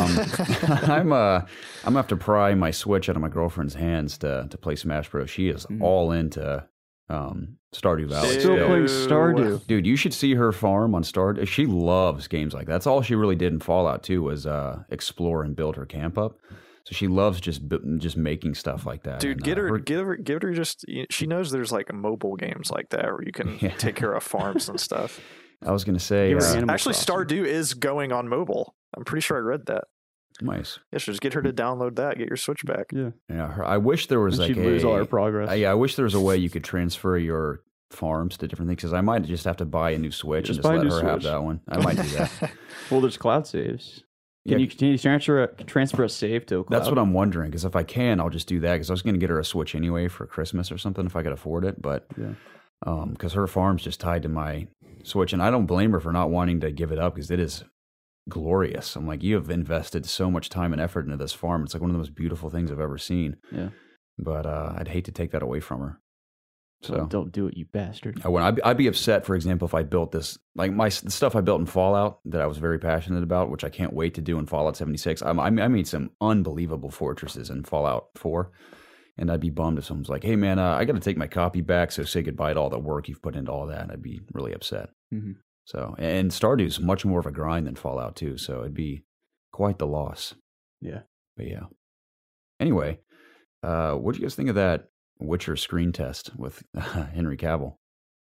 Um, I'm uh, I'm gonna have to pry my Switch out of my girlfriend's hands to to play Smash Bros. She is Mm. all into um, Stardew Valley. Still still. playing Ew. Stardew. Dude, you should see her farm on Stardew. She loves games like that. That's all she really did in Fallout two was uh, explore and build her camp up. So she loves just bu- just making stuff like that. Dude, And, get uh, her, give her, give her just. She knows there's like mobile games like that where you can Yeah. take care of farms and stuff. I was gonna say, Give her uh, Animal Actually, Crossing. Stardew is going on mobile. I'm pretty sure I read that. nice. Yeah, so just get her to download that. Get your Switch back. Yeah. Yeah, her, I wish there was And like she'd a. lose all her progress. I, yeah, I wish there was a way you could transfer your farms to different things because I might just have to buy a new Switch Just and buy a just let new her have Switch. that one. I might do that. Well, there's cloud saves. Yeah. Can you can you transfer a, transfer a save to a cloud? That's what I'm wondering because if I can, I'll just do that because I was going to get her a Switch anyway for Christmas or something if I could afford it. But Yeah. um, because her farm's just tied to my Switch, and I don't blame her for not wanting to give it up because it is glorious. I'm like, you have invested so much time and effort into this farm. It's like one of the most beautiful things I've ever seen. Yeah. But uh, I'd hate to take that away from her. So Don't, don't do it, you bastard. I would. I'd, I'd be upset, for example, if I built this, like my the stuff I built in Fallout that I was very passionate about, which I can't wait to do in Fallout seventy-six. I, I made some unbelievable fortresses in Fallout four, and I'd be bummed if someone's like, "Hey, man, uh, I got to take my copy back, so say goodbye to all the work you've put into all that." I'd be really upset. Mm-hmm. So, and Stardew's much more of a grind than Fallout two, so it'd be quite the loss. Yeah. But yeah. Anyway, uh, what do you guys think of that Witcher screen test with uh, Henry Cavill?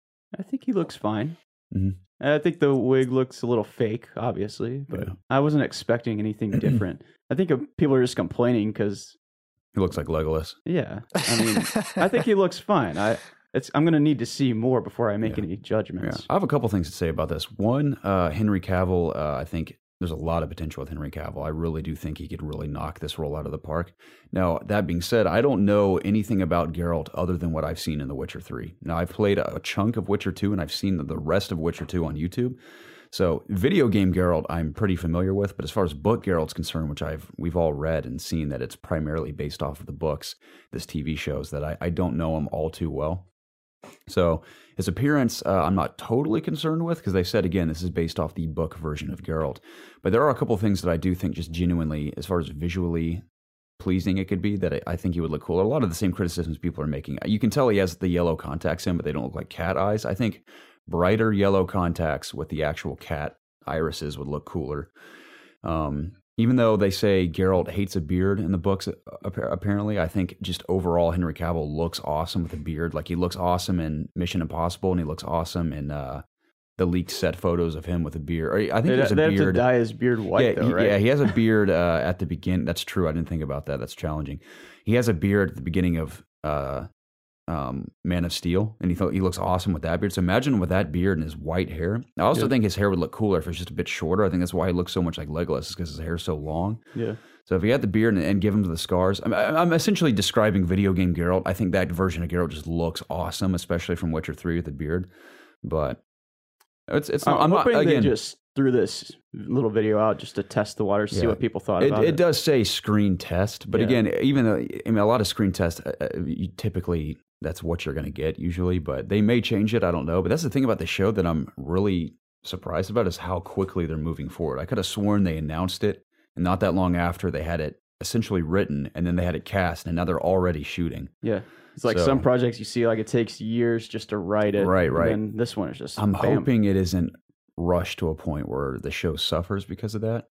I think he looks fine. Mhm. I think the wig looks a little fake, obviously, but Yeah. I wasn't expecting anything different. I think uh, people are just complaining because, He looks like Legolas. yeah, I mean, I think he looks fine. I it's I'm gonna need to see more before I make Yeah. any Yeah, judgments. I have a couple things to say about this. One, uh, Henry Cavill, uh, I think there's a lot of potential with Henry Cavill. I really do think he could really knock this role out of the park. Now, that being said, I don't know anything about Geralt other than what I've seen in The Witcher three. Now, I've played a chunk of Witcher two, and I've seen the rest of Witcher two on YouTube. So video game Geralt, I'm pretty familiar with, but as far as book Geralt's concerned, which I've we've all read and seen that it's primarily based off of the books, this T V shows that I, I don't know him all too well. So his appearance, uh, I'm not totally concerned with because they said again this is based off the book version of Geralt, but there are a couple of things that I do think just genuinely, as far as visually pleasing it could be, that I, I think he would look cool. A lot of the same criticisms people are making. You can tell he has the yellow contacts in, but they don't look like cat eyes. I think brighter yellow contacts with the actual cat irises would look cooler. Um, even though they say Geralt hates a beard in the books, apparently, I think just overall Henry Cavill looks awesome with a beard. Like he looks awesome in Mission Impossible, and he looks awesome in uh, the leaked set photos of him with a beard. Or I think he has a they beard. have to dye his beard white, yeah, though, he, right? Yeah, he has a beard uh, at the beginning. That's true. I didn't think about that. That's challenging. He has a beard at the beginning of uh, um, Man of Steel, and he thought he looks awesome with that beard. So imagine with that beard and his white hair. I also Yeah. think his hair would look cooler if it was just a bit shorter. I think that's why he looks so much like Legolas, is because his hair's so long. Yeah. So if he had the beard and, and give him the scars, I'm, I'm essentially describing video game Geralt. I think that version of Geralt just looks awesome, especially from Witcher three with the beard. But it's it's. Not, I'm, I'm not hoping again. they just threw this little video out just to test the waters, see Yeah. what people thought It, about it. it does say screen test, but Yeah. again, even though I mean, a lot of screen tests, uh, uh, you typically that's what you're going to get usually, but they may change it. I don't know. But that's the thing about the show that I'm really surprised about is how quickly they're moving forward. I could have sworn they announced it, and not that long after they had it essentially written, and then they had it cast, and now they're already shooting. Yeah. It's like So- some projects you see, like it takes years just to write it. Right, right. And this one is just. I'm bam. hoping it isn't rushed to a point where the show suffers because of that.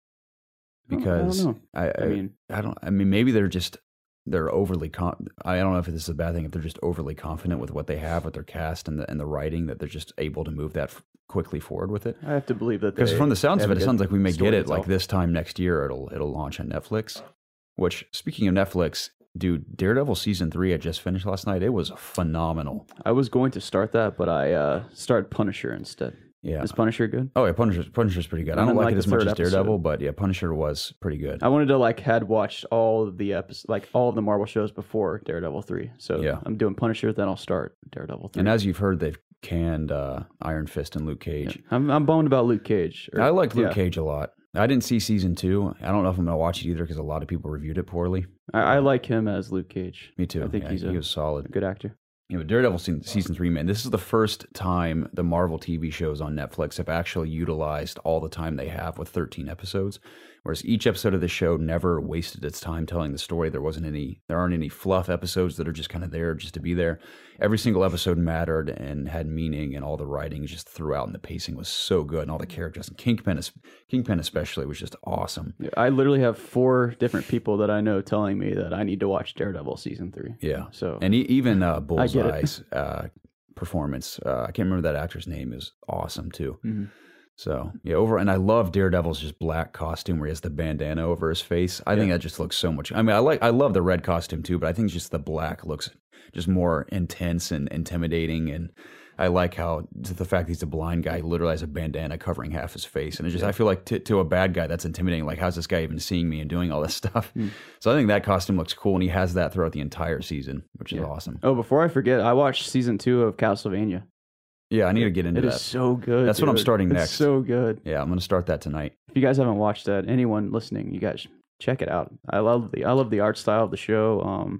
I don't- Because I don't know. I, I, I mean, I don't. I mean, maybe they're just they're overly. Con- I don't know if this is a bad thing. If they're just overly confident with what they have with their cast and the and the writing, that they're just able to move that f- quickly forward with it. I have to believe that. Because they- from the sounds they of have it, a it good sounds like we may story get to it like tell. this time next year. It'll it'll launch on Netflix. Which, speaking of Netflix, dude, Daredevil season three I just finished last night. It was phenomenal. I was going to start that, but I uh, started Punisher instead. Yeah. Is Punisher good? Oh yeah, Punisher's Punisher's pretty good. I And don't then, like, like, it as the much third as episode. Daredevil, but yeah, Punisher was pretty good. I wanted to like had watched all of the episodes, like all of the Marvel shows before Daredevil three. So Yeah. I'm doing Punisher, then I'll start Daredevil three. And as you've heard, they've canned uh, Iron Fist and Luke Cage. Yeah. I'm I'm bummed about Luke Cage. Or- I like Luke yeah. Cage a lot. I didn't see season two. I don't know if I'm going to watch it either because a lot of people reviewed it poorly. I, I like him as Luke Cage. Me too. I think Yeah, he's a, he was a solid. good actor. You know, Daredevil season, season three, man, this is the first time the Marvel T V shows on Netflix have actually utilized all the time they have with thirteen episodes. Whereas each episode of the show never wasted its time telling the story. There wasn't any, there aren't any fluff episodes that are just kind of there just to be there. Every single episode mattered and had meaning, and all the writing just throughout, and the pacing was so good, and all the characters, and Kingpin, es- Kingpin especially, was just awesome. Yeah, I literally have four different people that I know telling me that I need to watch Daredevil season three. Yeah. So And e- even uh, get it. Bullseye's uh, performance, uh, I can't remember that actor's name, is awesome too. Mhm. So yeah, over and I love Daredevil's just black costume where he has the bandana over his face. I think that just looks so much. I mean, I like I love the red costume too, but I think just the black looks just more intense and intimidating. And I like how the fact he's a blind guy, he literally has a bandana covering half his face, and it's just I feel like to, to a bad guy that's intimidating. Like, how's this guy even seeing me and doing all this stuff? Mm. So I think that costume looks cool, and he has that throughout the entire season, which is Yeah. awesome. Oh, before I forget, I watched season two of Castlevania. Yeah, I need to get into It that. is so good. That's what I'm dude. starting It's next. so good. Yeah, I'm going to start that tonight. If you guys haven't watched that, anyone listening, you guys check it out. I love the I love the art style of the show. Um,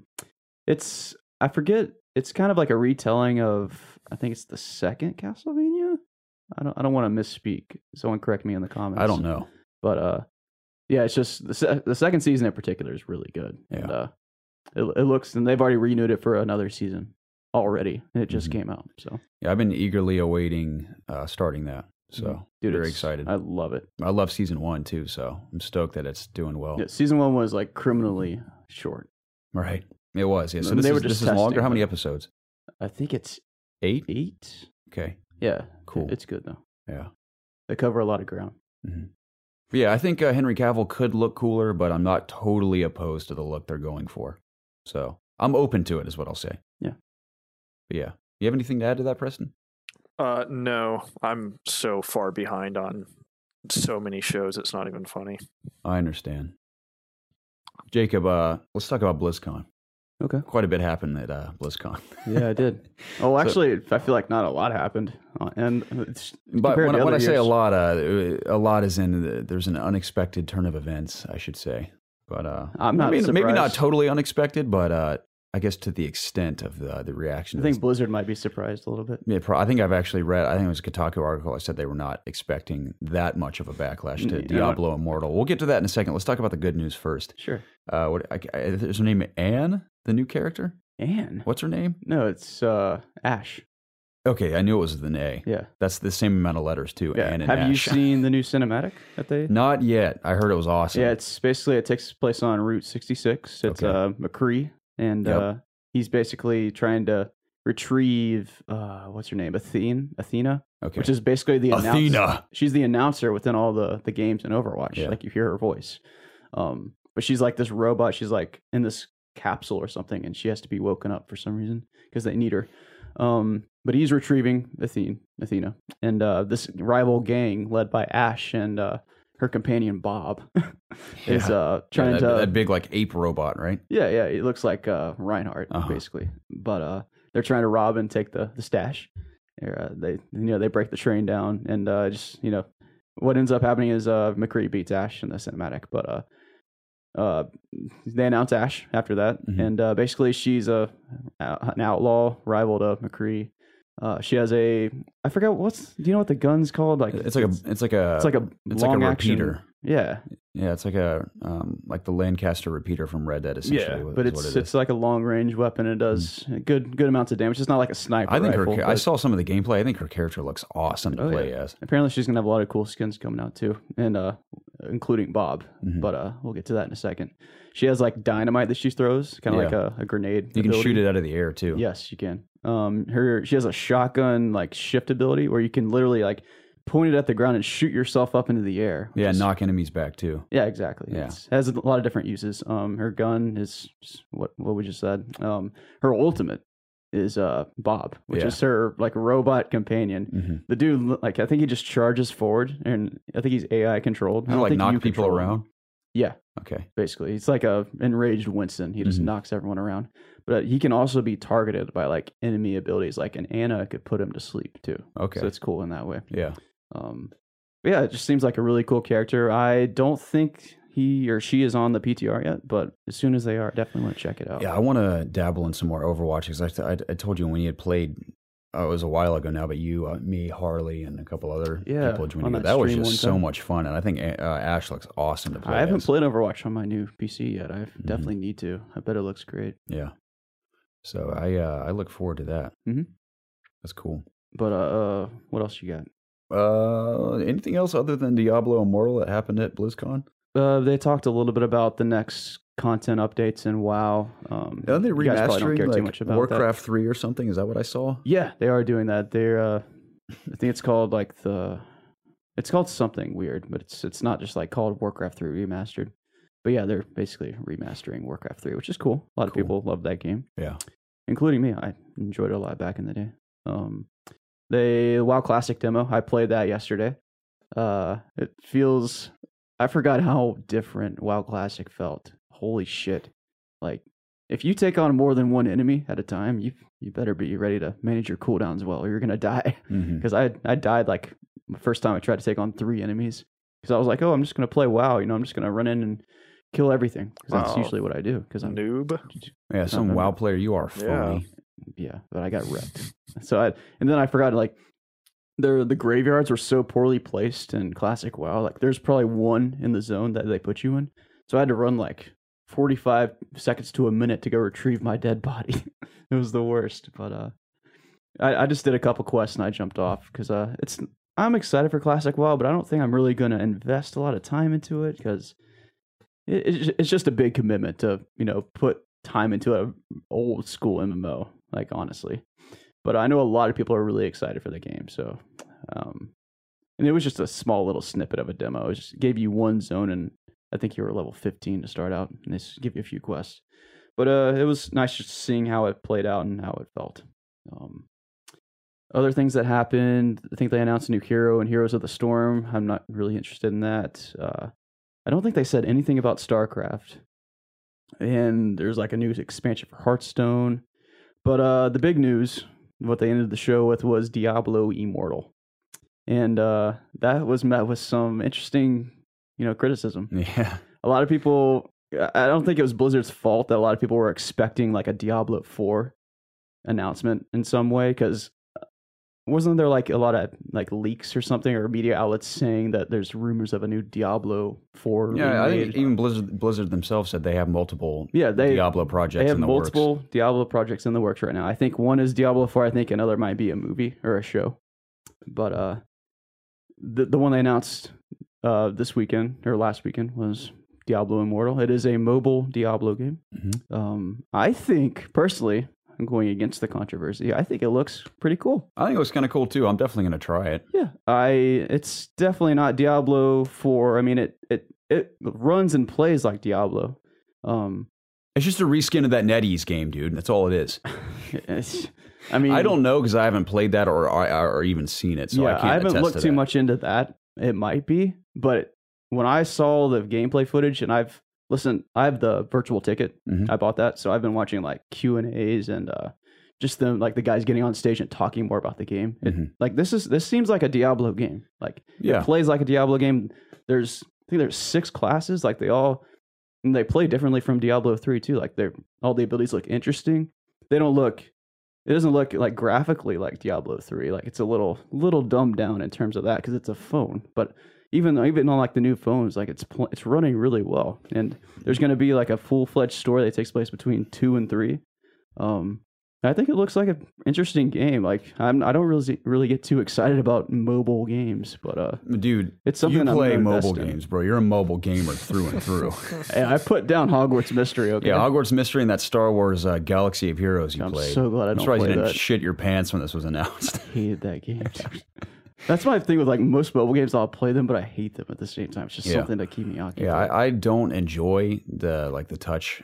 it's I forget. It's kind of like a retelling of I think it's the second Castlevania. I don't I don't want to misspeak. Someone correct me in the comments. I don't know. but uh, yeah, it's just the se- the second season in particular is really good. And, Yeah. uh, it it looks and they've already renewed it for another season already, and it just Mhm. came out. So Yeah, I've been eagerly awaiting uh, starting that. So Mm-hmm. Dude, very it's- excited. I I, love it. love season one too, so I'm stoked that it's doing well. Yeah, season one was like criminally short. Right. It was. Yeah. So And this they is, were just this is longer. testing, How many but- episodes? I think it's Eight? eight. Okay. Yeah, Cool. It's good though. Yeah. They cover a lot of ground. Mhm. But yeah, I think uh, Henry Cavill could look cooler, but I'm not totally opposed to the look they're going for. So I'm open to it, is what I'll say. Yeah. But yeah. You have anything to add to that, Preston? Uh, no, I'm so far behind on so many shows. It's not even funny. I understand. Jacob, uh, let's talk about BlizzCon. Okay. Quite a bit happened at uh, BlizzCon. Yeah, I did. Oh, actually, I feel like not a lot happened. Uh, and it's, But when, to when I other say a years- lot, uh, a lot is in the, there's an unexpected turn of events, I should say. But uh, I'm not maybe, maybe not surprised. totally unexpected, but uh, I guess to the extent of the the reaction. I to think this- Blizzard might be surprised a little bit. Yeah, pro- I think I've actually read. I think it was a Kotaku article. I said they were not expecting that much of a backlash to Mm, Diablo Immortal. We'll get to that in a second. Let's talk about the good news first. Sure. Uh, what I, I, is her name Anne, the new character? Anne? What's her name? No, it's uh, Ash. Okay, I knew it was with an A. Yeah. That's the same amount of letters too. Yeah. Anne and Have you Ash. seen the new cinematic that they? Not yet. I heard it was awesome. Yeah, it's basically it takes place on Route sixty-six. It's Okay. uh, McCree, and Yep. uh, he's basically trying to retrieve uh, what's her name, Athene, Athena, okay. which is basically the announcer. Athena. She's the announcer within all the the games in Overwatch. Yeah. Like you hear her voice, um, but she's like this robot. She's like in this capsule or something, and she has to be woken up for some reason because they need her. Um, but he's retrieving Athene, Athena, and uh, this rival gang led by Ash and uh, her companion Bob is Yeah. uh, Yeah, trying that, to. that big like ape robot, right? Yeah, yeah, it looks like uh, Reinhardt Uh-huh. basically, but uh, they're trying to rob and take the the stash. They're, uh, they you know they break the train down, and uh, just you know what ends up happening is uh, McCree beats Ash in the cinematic, but uh, uh, they announce Ash after that, Mhm. and uh, basically she's a an outlaw rival to McCree. Uh, she has a I forgot what's do you know what the gun's called? Like It's like a it's like a it's like a it's long like a action- repeater. Yeah, Yeah, it's like a um like the Lancaster repeater from Red Dead. Essentially, yeah, what- but is it's what it it's is. like a long range weapon. It does good good amounts of damage. It's not like a sniper I think her. rifle. cha- I but- saw some of the gameplay. I think her character looks awesome to Oh, play yeah. as. Apparently, she's gonna have a lot of cool skins coming out too, and uh, including Bob. Mhm. But uh, we'll get to that in a second. She has like dynamite that she throws, kind of Yeah. like a, a grenade. You can ability. shoot it out of the air too. Yes, you can. Um, her she has a shotgun like shift ability where you can literally like point it at the ground and shoot yourself up into the air. which Yeah, is- knock enemies back too. Yeah, exactly. Yeah. It's, has a lot of different uses. Um, her gun is just what what we just said. Um, her ultimate is uh Bob, which Yeah. is her like robot companion. Mm-hmm. The dude, like, I think he just charges forward, and I think he's A I controlled. I don't like think knock you people control him. around. Yeah, Okay. basically, it's like a enraged Winston. He just Mhm. knocks everyone around. But he can also be targeted by like enemy abilities. Like an Anna could put him to sleep too. Okay. So it's cool in that way. Yeah. Um, but yeah, it just seems like a really cool character. I don't think he or she is on the P T R yet, but as soon as they are, definitely want to check it out. Yeah, I want to dabble in some more Overwatch because I, I, I told you when you had played, uh, it was a while ago now, but you, uh, me, Harley, and a couple other Yeah, people joined on you. that That was stream just one so time. much fun, and I think uh, Ash looks awesome to play. I haven't as. played Overwatch on my new P C yet. I Mm-hmm. definitely need to. I bet it looks great. Yeah. So I uh, I look forward to that. Mhm. That's cool. But uh, uh, what else you got? Uh, anything else other than Diablo Immortal that happened at BlizzCon? Uh, they talked a little bit about the next content updates in WoW. Um, Are they you guys probably don't remastering care too like much about Warcraft three or something? Is that what I saw? That. Yeah, they are doing that. They're, uh, I think it's called like the, it's called something weird, but it's it's not just like called Warcraft three Remastered. But yeah, they're basically remastering Warcraft three, which is cool. A lot of Cool. people love that game, Yeah. including me. I enjoyed it a lot back in the day. Um, they WoW Classic demo. I played that yesterday. Uh, it feels. I forgot how different WoW Classic felt. Holy shit! Like, if you take on more than one enemy at a time, you you better be ready to manage your cooldowns well, or you're gonna die. hmm Because I I died like the first time I tried to take on three enemies. Because I was like, oh, I'm just gonna play WoW. You know, I'm just gonna run in and kill everything. Because that's Wow. usually what I do. Because I'm Noob. Yeah, some no, WoW no. player you are, Yeah. phony. yeah, but I got wrecked. So I and then I forgot like the the graveyards were so poorly placed in classic WoW. Like there's probably one in the zone that they put you in. So I had to run like forty-five seconds to a minute to go retrieve my dead body. It was the worst. But uh I, I just did a couple quests and I jumped off because uh it's I'm excited for classic WoW, but I don't think I'm really gonna invest a lot of time into it because it, it, it's just a big commitment to, you know, put time into a old school M M O, like honestly. But I know a lot of people are really excited for the game, so um and it was just a small little snippet of a demo. It just gave you one zone and I think you were level fifteen to start out, and they just give you a few quests. But uh it was nice just seeing how it played out and how it felt. Um Other things that happened, I think they announced a new hero in Heroes of the Storm. I'm not really interested in that. Uh, I don't think they said anything about StarCraft. and there's like a new expansion for Hearthstone. But uh, the big news, what they ended the show with, was Diablo Immortal, and uh, that was met with some interesting, you know, criticism. Yeah. A lot of people, I don't think it was Blizzard's fault that a lot of people were expecting like a Diablo four announcement in some way, because wasn't there like a lot of like leaks or something, or media outlets saying that there's rumors of a new Diablo four? Yeah, I remade? think even Blizzard, Blizzard themselves said they have multiple yeah, they, Diablo projects They have in the multiple works. Diablo projects in the works right now. I think one is Diablo four. I think another might be a movie or a show. But uh, the the one they announced uh, this weekend or last weekend was Diablo Immortal. It is a mobile Diablo game. Mm-hmm. Um, I think personally, I'm going against the controversy. I think it looks pretty cool. I think it was kind of cool too. I'm definitely going to try it. Yeah, I. It's definitely not Diablo four. I mean, it it it runs and plays like Diablo. Um, It's just a reskin of that NetEase game, dude. That's all it is. it's, I mean, I don't know because I haven't played that or, or or even seen it, so yeah, I can't I haven't attest looked to too that. much into that. It might be, but when I saw the gameplay footage, and I've listened, I have the virtual ticket. Mhm. I bought that, so I've been watching like Q and A's and uh, just them like the guys getting on stage and talking more about the game. It, Mhm. like this is this seems like a Diablo game. Like Yeah. it plays like a Diablo game. There's I think there's six classes. Like they all and they play differently from Diablo three too. Like they're all the abilities look interesting. They don't look. It doesn't look like graphically like Diablo three. Like it's a little little dumbed down in terms of that because it's a phone. But even even on like the new phones, like it's pl- it's running really well. And there's going to be like a full fledged story that takes place between two and three. Um, I think it looks like an interesting game. Like I'm I don't really really get too excited about mobile games, but uh, Dude, it's something you I'm play gonna mobile invest in. games, bro. You're a mobile gamer through and through. Hey, I put down Hogwarts Mystery. Okay, Yeah, Hogwarts Mystery and that Star Wars uh, Galaxy of Heroes you I'm played. so glad I I'm don't surprised play you didn't that. shit your pants when this was announced. I hated that game. That's my thing with like most mobile games. I'll play them, but I hate them at the same time. It's just Yeah. something to keep me occupied. Yeah, I, I don't enjoy the like the touch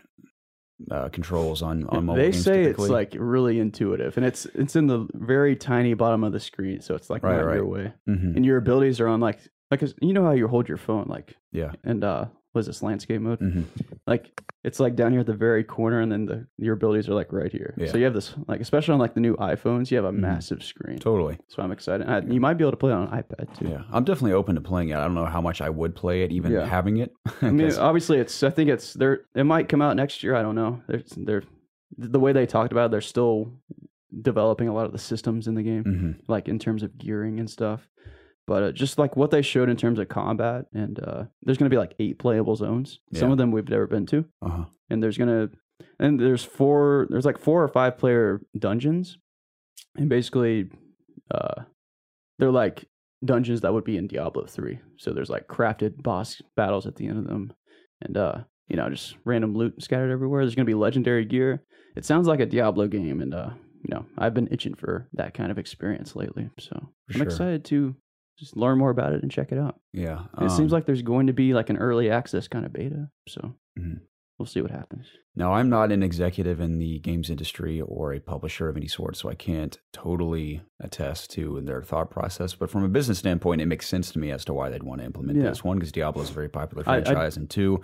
uh, controls on on mobile they games. say typically. it's like really intuitive, and it's it's in the very tiny bottom of the screen, so it's like Right, not right. your way. Mhm. And your abilities are on like like you know how you hold your phone, like Yeah. and uh, what is this landscape mode? Mhm. Like it's like down here at the very corner, and then the your abilities are like right here. Yeah. So you have this like especially on like the new iPhones, you have a Mhm. massive screen. Totally. So I'm excited. I, you might be able to play it on an iPad too. Yeah, I'm definitely open to playing it. I don't know how much I would play it, even Yeah. having it. I mean, 'Cause- obviously, it's. I think it's there. It might come out next year. I don't know. They're, they're the way they talked about it, they're still developing a lot of the systems in the game, Mhm. like in terms of gearing and stuff. But uh, just like what they showed in terms of combat, and uh, there's going to be like eight playable zones. Some Yeah. of them we've never been to, uh-huh. and there's gonna and there's four. There's like four or five player dungeons, and basically, uh, they're like dungeons that would be in Diablo three. So there's like crafted boss battles at the end of them, and uh, you know, just random loot scattered everywhere. There's gonna be legendary gear. It sounds like a Diablo game, and uh, you know, I've been itching for that kind of experience lately. So For I'm sure. excited to just learn more about it and check it out. Yeah. And it seems um, like there's going to be like an early access kind of beta. So Mhm. we'll see what happens. Now, I'm not an executive in the games industry or a publisher of any sort, so I can't totally attest to their thought process. But from a business standpoint, it makes sense to me as to why they'd want to implement Yeah. this. One, because Diablo is a very popular I- I- franchise, and two,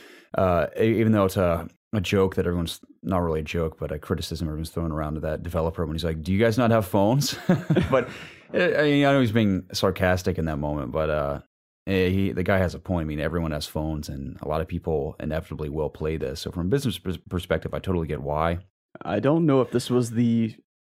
uh, e- even though it's a, a joke that everyone's not really a joke, but a criticism everyone's throwing around to that developer when he's like, "Do you guys not have phones?" But I, mean, I know he's being sarcastic in that moment, but uh, eh, he, the guy has a point. I mean, everyone has phones, and a lot of people inevitably will play this. So, from a business pers- perspective, I totally get why. I don't know if this was the.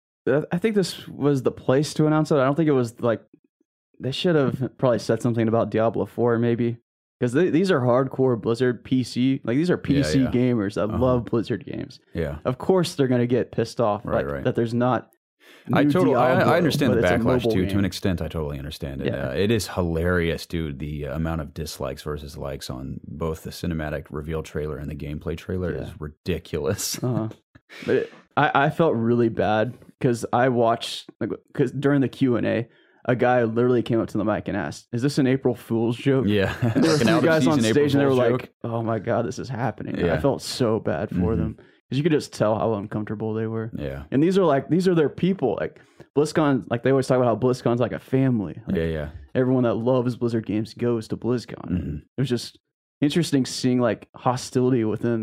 I think this was the place to announce it. I don't think it was like they should have probably said something about Diablo four, maybe because these are hardcore Blizzard P C. Like these are P C Yeah, yeah. gamers that Uh-huh. love Blizzard games. Yeah, Of course, they're gonna get pissed off Right, like, right. that there's not. I new totally, I, Diablo, I understand but the it's a backlash mobile too. To game. an extent, I totally understand it. Yeah. Uh, it is hilarious, dude. The uh, amount of dislikes versus likes on both the cinematic reveal trailer and the gameplay trailer Yeah. is ridiculous. Uh-huh. But it, I, I felt really bad because I watched like because during the Q and A, a guy literally came up to the mic and asked, "Is this an April Fool's joke?" Yeah, And there were Like an three out of guys on season April stage, and they were Fool's like, joke. "Oh my god, this is happening!" And Yeah. I felt so bad for Mhm. them because you could just tell how uncomfortable they were. yeah, And these are like these are their people. Like BlizzCon, like they always talk about how BlizzCon's like a family. Like, yeah, yeah. everyone that loves Blizzard games goes to BlizzCon. Mhm. It was just interesting seeing like hostility within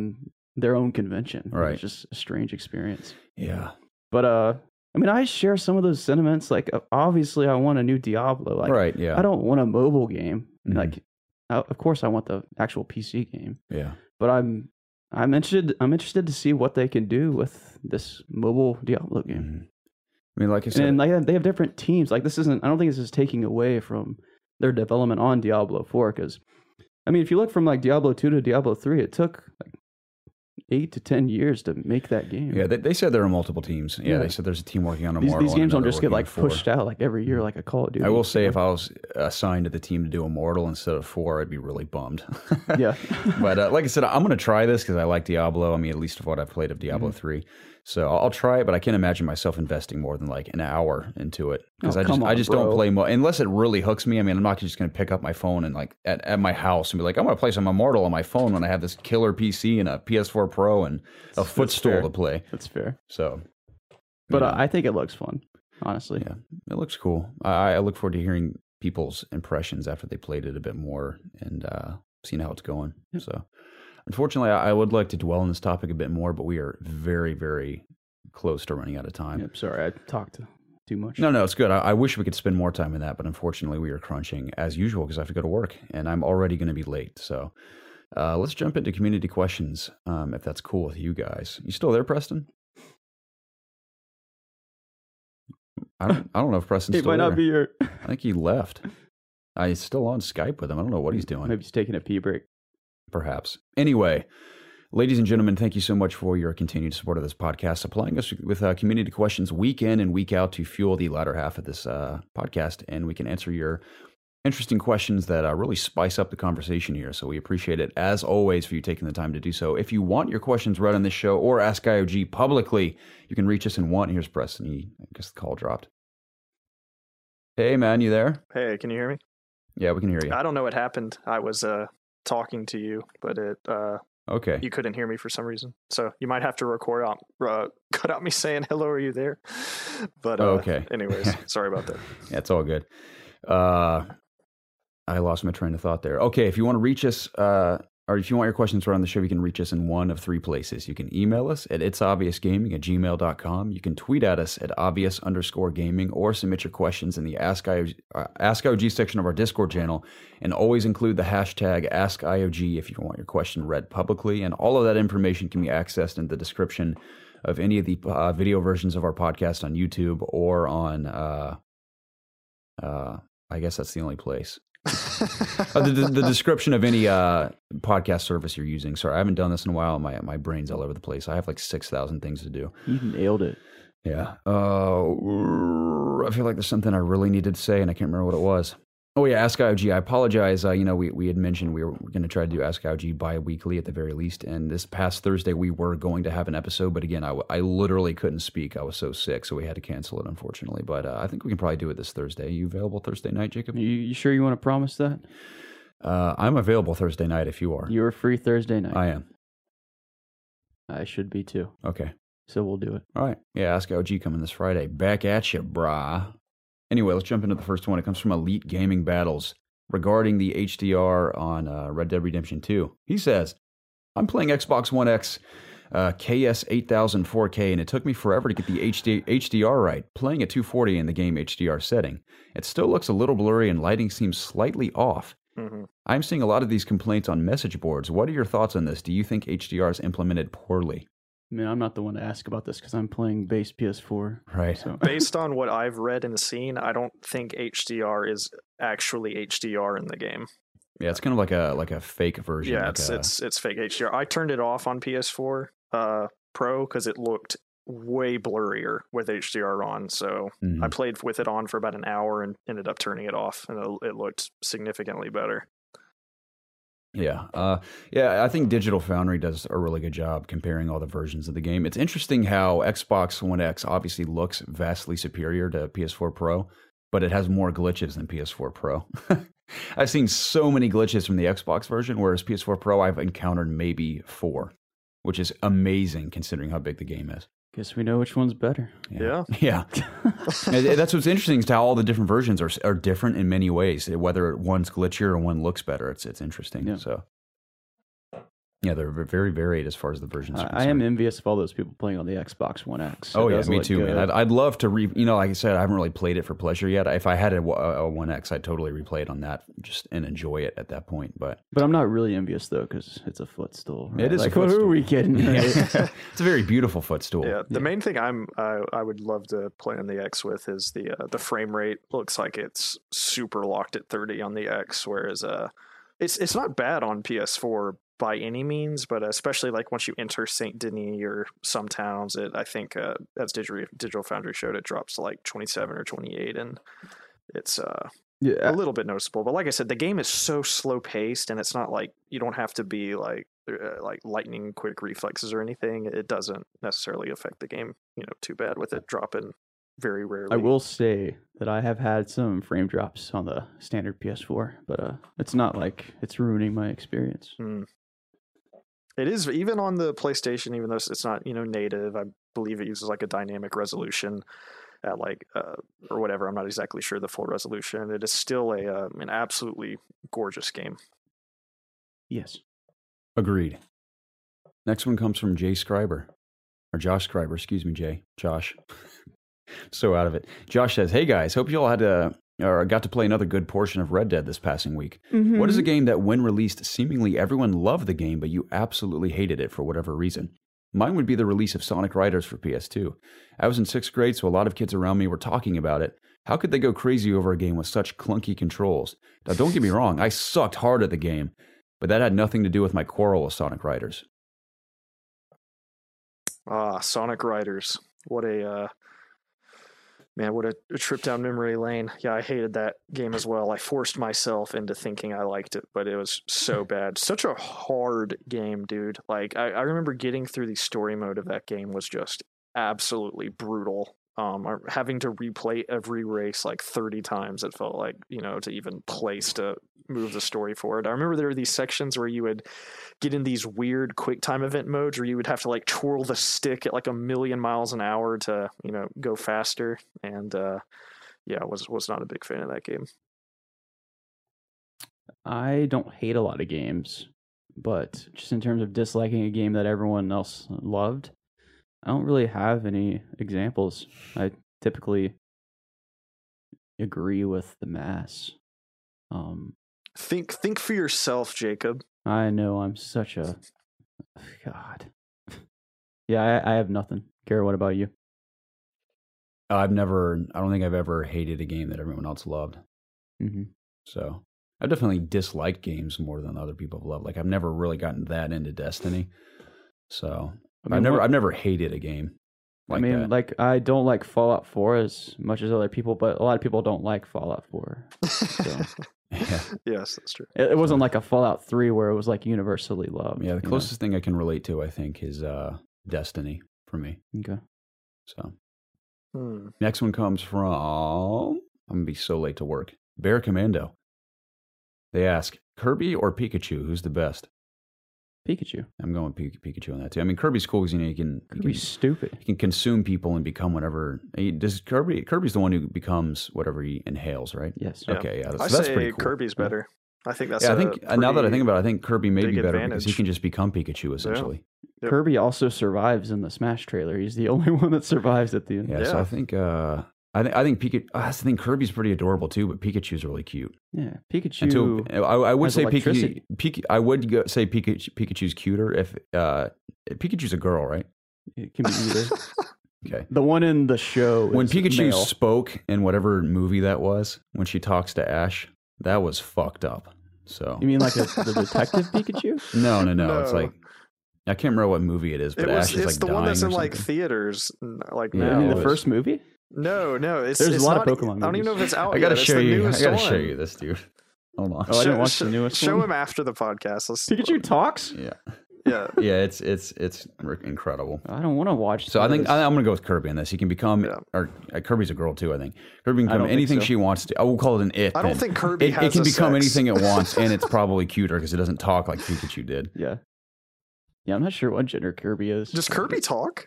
their own convention. Right. It's just a strange experience. Yeah. But uh, I mean, I share some of those sentiments. Like, uh, obviously, I want a new Diablo. Like, right. Yeah. I don't want a mobile game. Mhm. Like, uh, of course, I want the actual P C game. Yeah. But I'm I'm interested. I'm interested to see what they can do with this mobile Diablo game. Mhm. I mean, like I said, And like they have different teams. Like this isn't. I don't think this is taking away from their development on Diablo four. Because I mean, if you look from like Diablo two to Diablo three, it took like eight to ten years to make that game. yeah, they, they said there are multiple teams. Yeah, Yeah. they said there's a team working on a These, Immortal these and games don't another just get working like on four. pushed out like every year like a Call of Duty. I will say, if I was assigned to the team to do Immortal instead of four, I'd be really bummed. yeah, But uh, like I said, I'm going to try this because I like Diablo. I mean, at least of what I've played of Diablo Mm-hmm. three. So I'll, I'll try it, but I can't imagine myself investing more than like an hour into it because Oh, I just come I on, just bro. don't play mo- unless it really hooks me. I mean, I'm not just going to pick up my phone and like at, at my house and be like, I'm going to play some Immortal on my phone when I have this killer P C and a P S four Pro and a footstool fair. to play. that's fair. So, But you uh, know, I think it looks fun, honestly. yeah, it looks cool. I, I look forward to hearing people's impressions after they played it a bit more and uh, seeing how it's going. Yep. So, unfortunately, I, I would like to dwell on this topic a bit more, but we are very, very close to running out of time. Yep, sorry, I talked too much. No, no, it's good. I, I wish we could spend more time in that, but unfortunately, we are crunching as usual because I have to go to work and I'm already going to be late. So, uh, let's jump into community questions, um, if that's cool with you guys. You still there, Preston? I don't, I don't know if Preston's It still might there. not be your. I think he left. Uh, he's still on Skype with him. I don't know what he's doing. Maybe he's taking a pee break. Perhaps. Anyway, ladies and gentlemen, thank you so much for your continued support of this podcast, supplying us with uh, community questions week in and week out to fuel the latter half of this uh, podcast. And we can answer your interesting questions that uh, really spice up the conversation here. So we appreciate it, as always, for you taking the time to do so. If you want your questions read on this show or Ask I O G publicly, you can reach us in one. Here's Preston. He, I guess the call dropped. Hey, man, you there? Hey, can you hear me? Yeah, we can hear you. I don't know what happened. I was uh, talking to you, but it uh, Okay. you couldn't hear me for some reason. So you might have to record out, uh, cut out me saying hello. Are you there? But uh, Okay. anyways, sorry about that. Yeah, it's all good. Uh, I lost my train of thought there. Okay, if you want to reach us, uh, or if you want your questions around the show, you can reach us in one of three places. You can email us at itsobviousgaming at gmail dot com. You can tweet at us at obvious underscore gaming, or submit your questions in the Ask I O G, uh, Ask I O G section of our Discord channel. And always include the hashtag Ask I O G if you want your question read publicly. And all of that information can be accessed in the description of any of the uh, video versions of our podcast on YouTube or on, uh, uh, I guess that's the only place. uh, the, the, the description of any uh, podcast service you're using. Sorry, I haven't done this in a while. My my brain's all over the place. I have like six thousand things to do. You nailed it. Yeah. Uh, I feel like there's something I really needed to say, and I can't remember what it was. Oh, yeah, Ask I O G. I apologize. Uh, you know, we, we had mentioned we were going to try to do Ask I O G bi-weekly at the very least, and this past Thursday we were going to have an episode, but again, I, I literally couldn't speak. I was so sick, so we had to cancel it, unfortunately. But uh, I think we can probably do it this Thursday. Are you available Thursday night, Jacob? You, you sure you want to promise that? Uh, I'm available Thursday night if you are. You're free Thursday night. I am. I should be too. Okay. So we'll do it. All right. Yeah, Ask I O G coming this Friday. Back at you, brah. Anyway, let's jump into the first one. It comes from Elite Gaming Battles regarding the H D R on uh, Red Dead Redemption two. He says, I'm playing Xbox One X uh, K S eight thousand four K, and it took me forever to get the H D- H D R right, playing at two forty in the game H D R setting. It still looks a little blurry and lighting seems slightly off. Mm-hmm. I'm seeing a lot of these complaints on message boards. What are your thoughts on this? Do you think H D R is implemented poorly? I mean, I'm not the one to ask about this because I'm playing base P S four. Right. So Based on what I've read and seen, I don't think H D R is actually H D R in the game. Yeah, it's kind of like a like a fake version. Yeah, like it's a, it's it's fake H D R. I turned it off on P S four uh, Pro because it looked way blurrier with H D R on. So Mhm. I played with it on for about an hour and ended up turning it off, and it, it looked significantly better. Yeah, uh, yeah. I think Digital Foundry does a really good job comparing all the versions of the game. It's interesting how Xbox One X obviously looks vastly superior to P S four Pro, but it has more glitches than P S four Pro. I've seen so many glitches from the Xbox version, whereas P S four Pro I've encountered maybe four, which is amazing considering how big the game is. guess we know which one's better. Yeah. Yeah. And that's what's interesting is how all the different versions are are different in many ways. Whether one's glitchier or one looks better, it's it's interesting. Yeah. So, Yeah, they're v- very varied as far as the versions are I, I concerned. am envious of all those people playing on the Xbox One X. Oh It yeah, does me look too, good. man. I'd, I'd love to re. You know, like I said, I haven't really played it for pleasure yet. If I had a, a One X, I'd totally replay it on that, just and enjoy it at that point. But But I'm not really envious though, because it's a footstool. Right? It is a like, what footstool. are we kidding? Right? it's a very beautiful footstool. Yeah, the main thing I'm I, I would love to play on the X with is the uh, the frame rate. Looks like it's super locked at thirty on the X, whereas uh, it's it's not bad on P S four by any means, but especially like once you enter Saint Denis or some towns, it I think uh, as Digital Digital Foundry showed, it drops to like twenty-seven or twenty-eight, and it's uh, Yeah, a little bit noticeable. But like I said, the game is so slow paced, and it's not like you don't have to be like uh, like lightning quick reflexes or anything. It doesn't necessarily affect the game, you know, too bad with it dropping very rarely. I will say that I have had some frame drops on the standard P S four, but uh, it's not like it's ruining my experience. Mm. It is even on the PlayStation, even though it's not, you know, native. I believe it uses like a dynamic resolution at like uh, or whatever. I'm not exactly sure the full resolution. It is still a uh, an absolutely gorgeous game. Yes. Agreed. Next one comes from Jay Scriber, or Josh Scriber. Excuse me, Jay. Josh. So out of it. Josh says, "Hey guys, hope you all had a or got to play another good portion of Red Dead this passing week. Mm-hmm. What is a game that, when released, seemingly everyone loved the game, but you absolutely hated it for whatever reason? Mine would be the release of Sonic Riders for P S two. I was in sixth grade, so a lot of kids around me were talking about it. How could they go crazy over a game with such clunky controls? Now, don't get me wrong, I sucked hard at the game, but that had nothing to do with my quarrel with Sonic Riders." Ah, Sonic Riders. What a uh, man! What a, a trip down memory lane. Yeah, I hated that game as well. I forced myself into thinking I liked it, but it was so bad. Such a hard game, dude. Like I, I remember getting through the story mode of that game was just absolutely brutal. Um, or having to replay every race like thirty times. It felt like, you know, to even place to move the story forward. I remember there were these sections where you would get in these weird quick time event modes where you would have to like twirl the stick at like a million miles an hour to, you know, go faster. And uh, yeah, was was not a big fan of that game. I don't hate a lot of games, but just in terms of disliking a game that everyone else loved, I don't really have any examples. I typically agree with the mass. Um, Think think for yourself, Jacob. I know I'm such a God. Yeah, I, I have nothing. Kara, what about you? I've never, I don't think I've ever hated a game that everyone else loved. Mm-hmm. So I've definitely disliked games more than other people have loved. Like I've never really gotten that into Destiny. So I mean, I've never, what- I've never hated a game like I mean, that. like I don't like Fallout four as much as other people, but a lot of people don't like Fallout four. So. yeah. Yes, that's true. It, it wasn't like a Fallout three where it was like universally loved. Yeah, the you know? closest thing I can relate to, I think, is uh, Destiny for me. Okay. So Hmm. next one comes from, I'm going to be so late to work, Bear Commando. They ask, Kirby or Pikachu, who's the best? Pikachu. I'm going Pik- Pikachu on that too. I mean, Kirby's cool because, you know, you can, you Kirby's can, stupid. he can consume people and become whatever. He, does Kirby, Kirby's the one who becomes whatever he inhales, right? Yes. Yeah. Okay, yeah. I So that's say pretty cool. Kirby's better. I think that's Yeah, I a think uh, now that I pretty think about it, I think Kirby may big be better because he advantage. can just become Pikachu essentially. Yep. Kirby also survives in the Smash trailer. He's the only one that survives at the end. Yeah, so Yeah. I think uh, I think I think Pikachu. Uh, that's the thing. Kirby's pretty adorable too, but Pikachu's really cute. Yeah. Pikachu. Until I, I would has say Pikachu, electricity. Pikachu. I would go, say Pikachu, Pikachu's cuter if uh, Pikachu's a girl, right? It can be either. Okay. The one in the show. When is Pikachu male. spoke in whatever movie that was, when she talks to Ash, that was fucked up. So You mean like a, the detective Pikachu? no, no, no, It's No. like I can't remember what movie it is, but It was, Ash is it's like the dying one that's or in like something. theaters, n- like Yeah, You now. mean it the was- first movie? No, no, it's There's a it's lot of not- Pokemon I don't even know if movies. it's out I yet. gotta It's show the you. I newest gotta one. show you this, dude. Hold on. Oh, I didn't Show- watch show- the newest Show one. him after the podcast. Let's, Pikachu talks? Yeah, yeah. yeah. It's it's it's incredible. I don't want to watch. So I think this. I, I'm gonna go with Kirby on this. He can become, Yeah. or uh, Kirby's a girl too. I think Kirby can I become don't think anything so. she wants to. I will call it an it. I don't then. think Kirby it, has it can a become sex. anything it wants, and it's probably cuter because it doesn't talk like Pikachu did. Yeah. Yeah, I'm not sure what gender Kirby is. Does Kirby talk?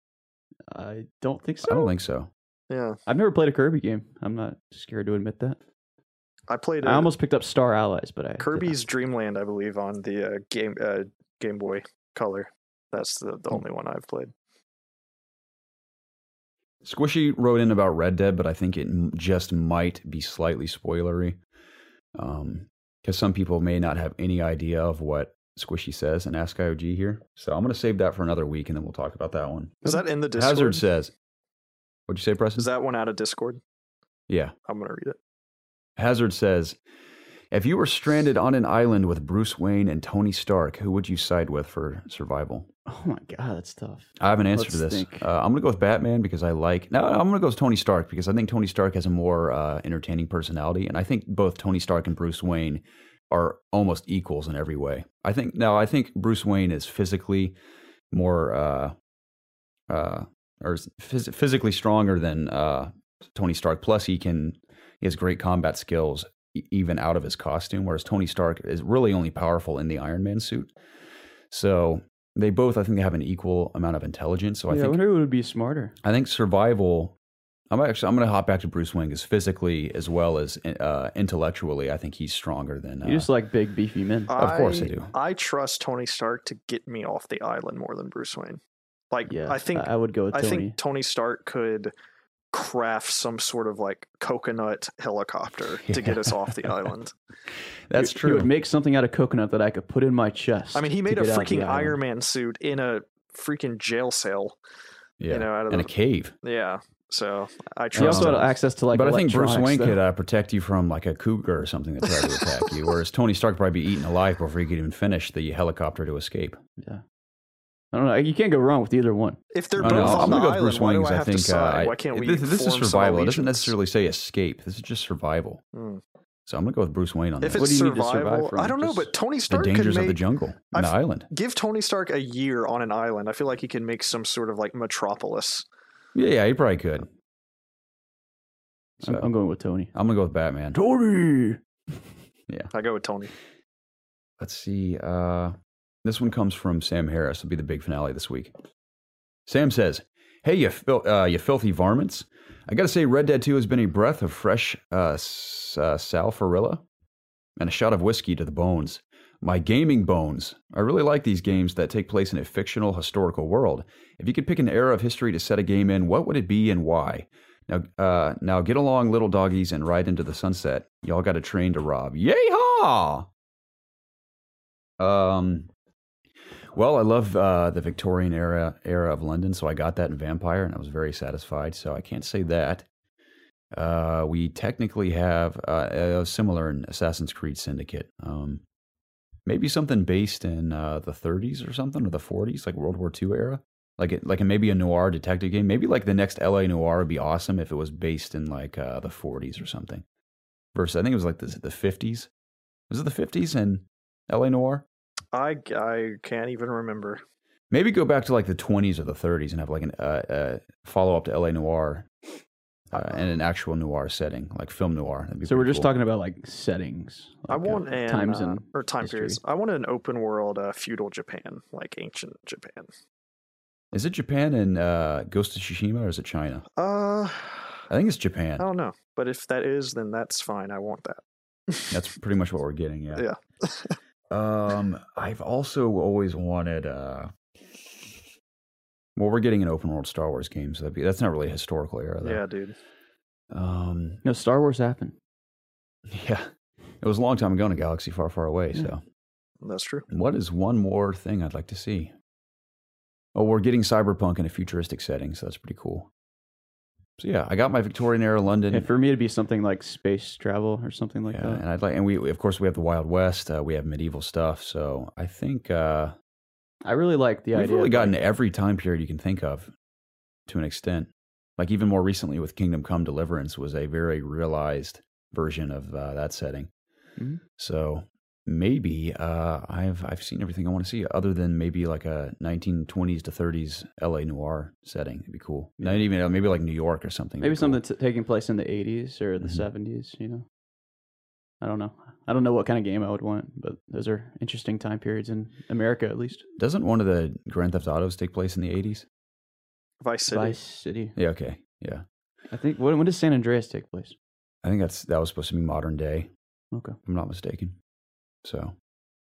I don't think so. I don't think so. Yeah, I've never played a Kirby game. I'm not scared to admit that. I played. I a- almost picked up Star Allies, but I Kirby's Dream Land, I believe, on the uh, game uh, Game Boy Color. That's the, the only one I've played. Squishy wrote in about Red Dead, but I think it m- just might be slightly spoilery. Um, because some people may not have any idea of what Squishy says in Ask I O G here. So I'm going to save that for another week, and then we'll talk about that one. Is that in the Discord? Hazard says, what'd you say, Preston? Is that one out of Discord? Yeah. I'm going to read it. Hazard says, if you were stranded on an island with Bruce Wayne and Tony Stark, who would you side with for survival? Oh my god, that's tough. I have an answer Let's to this. think. Uh, I'm going to go with Batman because I like... No, I'm going to go with Tony Stark because I think Tony Stark has a more uh, entertaining personality, and I think both Tony Stark and Bruce Wayne are almost equals in every way. I think... Now, I think Bruce Wayne is physically more... Uh, uh, or phys- physically stronger than uh, Tony Stark. Plus, he can... He has great combat skills even out of his costume, whereas Tony Stark is really only powerful in the Iron Man suit. So they both, I think, they have an equal amount of intelligence. So I yeah, I think wonder who would be smarter. I think survival. I'm actually I'm going to hop back to Bruce Wayne because physically as well as uh, intellectually, I think he's stronger than. Uh, You just like big beefy men. Of course I do. I trust Tony Stark to get me off the island more than Bruce Wayne. Like, yeah, I think I would go with I Tony. think Tony Stark could craft some sort of like coconut helicopter to get us off the island. That's He- true. He would make something out of coconut that I could put in my chest. I mean, he to made a get out of the freaking island. Iron Man suit in a freaking jail cell. yeah, You know, out of in the, a cave. yeah. So I He trust also him. had access to like. But I think Bruce electronics, Wayne though. could uh, protect you from like a cougar or something that tried to attack you, whereas Tony Stark would probably be eaten alive before he could even finish the helicopter to escape. Yeah. I don't know. You can't go wrong with either one. If they're I both don't know. on I'm the gonna go with island, Bruce why Wayne do I because I have to think decide? uh, why can't we this, this is form some survival. It doesn't allegiance? necessarily say escape. This is just survival. Hmm. So I'm gonna go with Bruce Wayne on If this. What it's do you need to survival, survive from? I don't know, Just but Tony The Stark could dangers make, of the jungle and the I've- island. give Tony Stark a year on an island. I feel like he can make some sort of like metropolis. Yeah, yeah, he probably could. So I'm, I'm going with Tony. I'm gonna go with Batman. Tony. I go with Tony. Let's see. Uh, this one comes from Sam Harris. It'll be the big finale this week. Sam says, "Hey, you fil- uh, you filthy varmints! I gotta say, Red Dead two has been a breath of fresh uh, s- uh, sarsaparilla and a shot of whiskey to the bones. My gaming bones. I really like these games that take place in a fictional historical world. If you could pick an era of history to set a game in, what would it be and why? Now, uh, now get along, little doggies, and ride into the sunset. Y'all got a train to rob. Yay-haw! Um, well, I love uh, the Victorian era era of London, so I got that in Vampire, and I was very satisfied. So I can't say that. Uh, we technically have uh, a similar in Assassin's Creed Syndicate. Um, maybe something based in uh, the thirties or something, or the forties, like World War Two era. Like it, like a, maybe a noir detective game. Maybe like the next L A Noir would be awesome if it was based in like uh, the forties or something. Versus, I think it was like the the fifties. Was it the fifties in L A Noir? I, I can't even remember. Maybe go back to like the twenties or the thirties and have like an uh, uh, follow up to L A Noir uh, in an actual noir setting, like film noir. That'd be So we're pretty just cool. talking about like settings. I like, uh, want an times uh, and or time history. periods. I want an open world uh, feudal Japan, like ancient Japan. Is it Japan and uh, Ghost of Tsushima, or is it China? Uh, I think it's Japan. I don't know, but if that is, then that's fine. I want that. That's pretty much what we're getting. Yeah. Yeah. Um, I've also always wanted. Uh, well, we're getting an open world Star Wars game, so that'd be, that's not really a historical era, though. Yeah, dude. Um, No, Star Wars happened. yeah, it was a long time ago in a galaxy far, far away. Yeah. So, That's true. what is one more thing I'd like to see? Oh, we're getting cyberpunk in a futuristic setting, so that's pretty cool. So yeah, I got my Victorian era London. And for me, it'd be something like space travel or something like yeah, that. and I'd like, and we of course we have the Wild West. Uh, we have medieval stuff. So I think uh, I really like the we've idea. really of, gotten like, every time period you can think of, to an extent. Like even more recently with Kingdom Come Deliverance was a very realized version of uh, that setting. Mhm. So maybe uh, I've I've seen everything I want to see, other than maybe like a nineteen twenties to thirties L A noir setting. It'd be cool. Not even maybe like New York or something. maybe It'd be cool. something t- taking place in the eighties or the Mhm. seventies. You know, I don't know. I don't know what kind of game I would want, but those are interesting time periods in America, at least. Doesn't one of the Grand Theft Autos take place in the eighties? Vice City. Vice City. Yeah. Okay. Yeah. I think. When, when does San Andreas take place? I think that's that was supposed to be modern day, Okay. if I'm not mistaken. So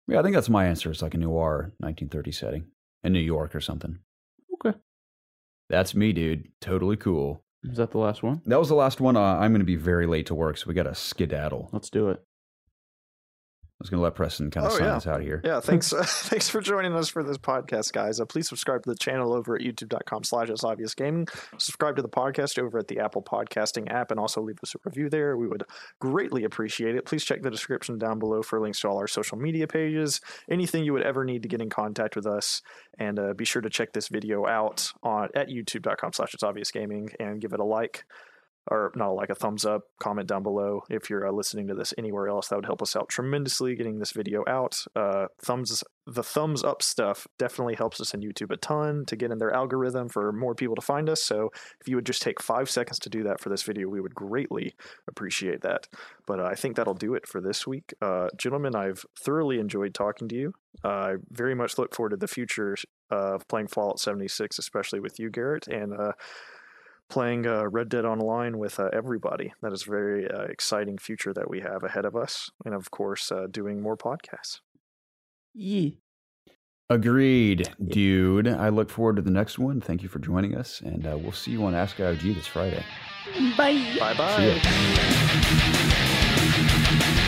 Yeah, I think that's my answer. It's like a noir nineteen thirty setting in New York or something. Okay. That's me, dude. Totally cool. Is that the last one? That was the last one. Uh, I'm going to be very late to work, so we got to skedaddle. Let's do it. I was going to let Preston kind of Oh, sign yeah. us out here. Yeah, thanks. Uh, thanks for joining us for this podcast, guys. Uh, please subscribe to the channel over at youtube.com slash It's Obvious Gaming. Subscribe to the podcast over at the Apple Podcasting app, and also leave us a review there. We would greatly appreciate it. Please check the description down below for links to all our social media pages, anything you would ever need to get in contact with us, and uh, be sure to check this video out on at youtube.com slash It's Obvious Gaming and give it a like. Or not like a thumbs up, comment down below if you're uh, listening to this anywhere else. That would help us out tremendously getting this video out. Uh, thumbs, the thumbs up stuff definitely helps us in YouTube a ton to get in their algorithm for more people to find us. So if you would just take five seconds to do that for this video, we would greatly appreciate that. But uh, I think that'll do it for this week. Uh, gentlemen, I've thoroughly enjoyed talking to you. Uh, I very much look forward to the future uh, of playing Fallout seventy-six, especially with you, Garrett, and uh, playing uh, Red Dead Online with uh, everybody. That is a very uh, exciting future that we have ahead of us. And of course, uh, doing more podcasts. Yeah. Agreed, dude. I look forward to the next one. Thank you for joining us, and uh, we'll see you on Ask I O G this Friday. Bye. Bye-bye. See ya.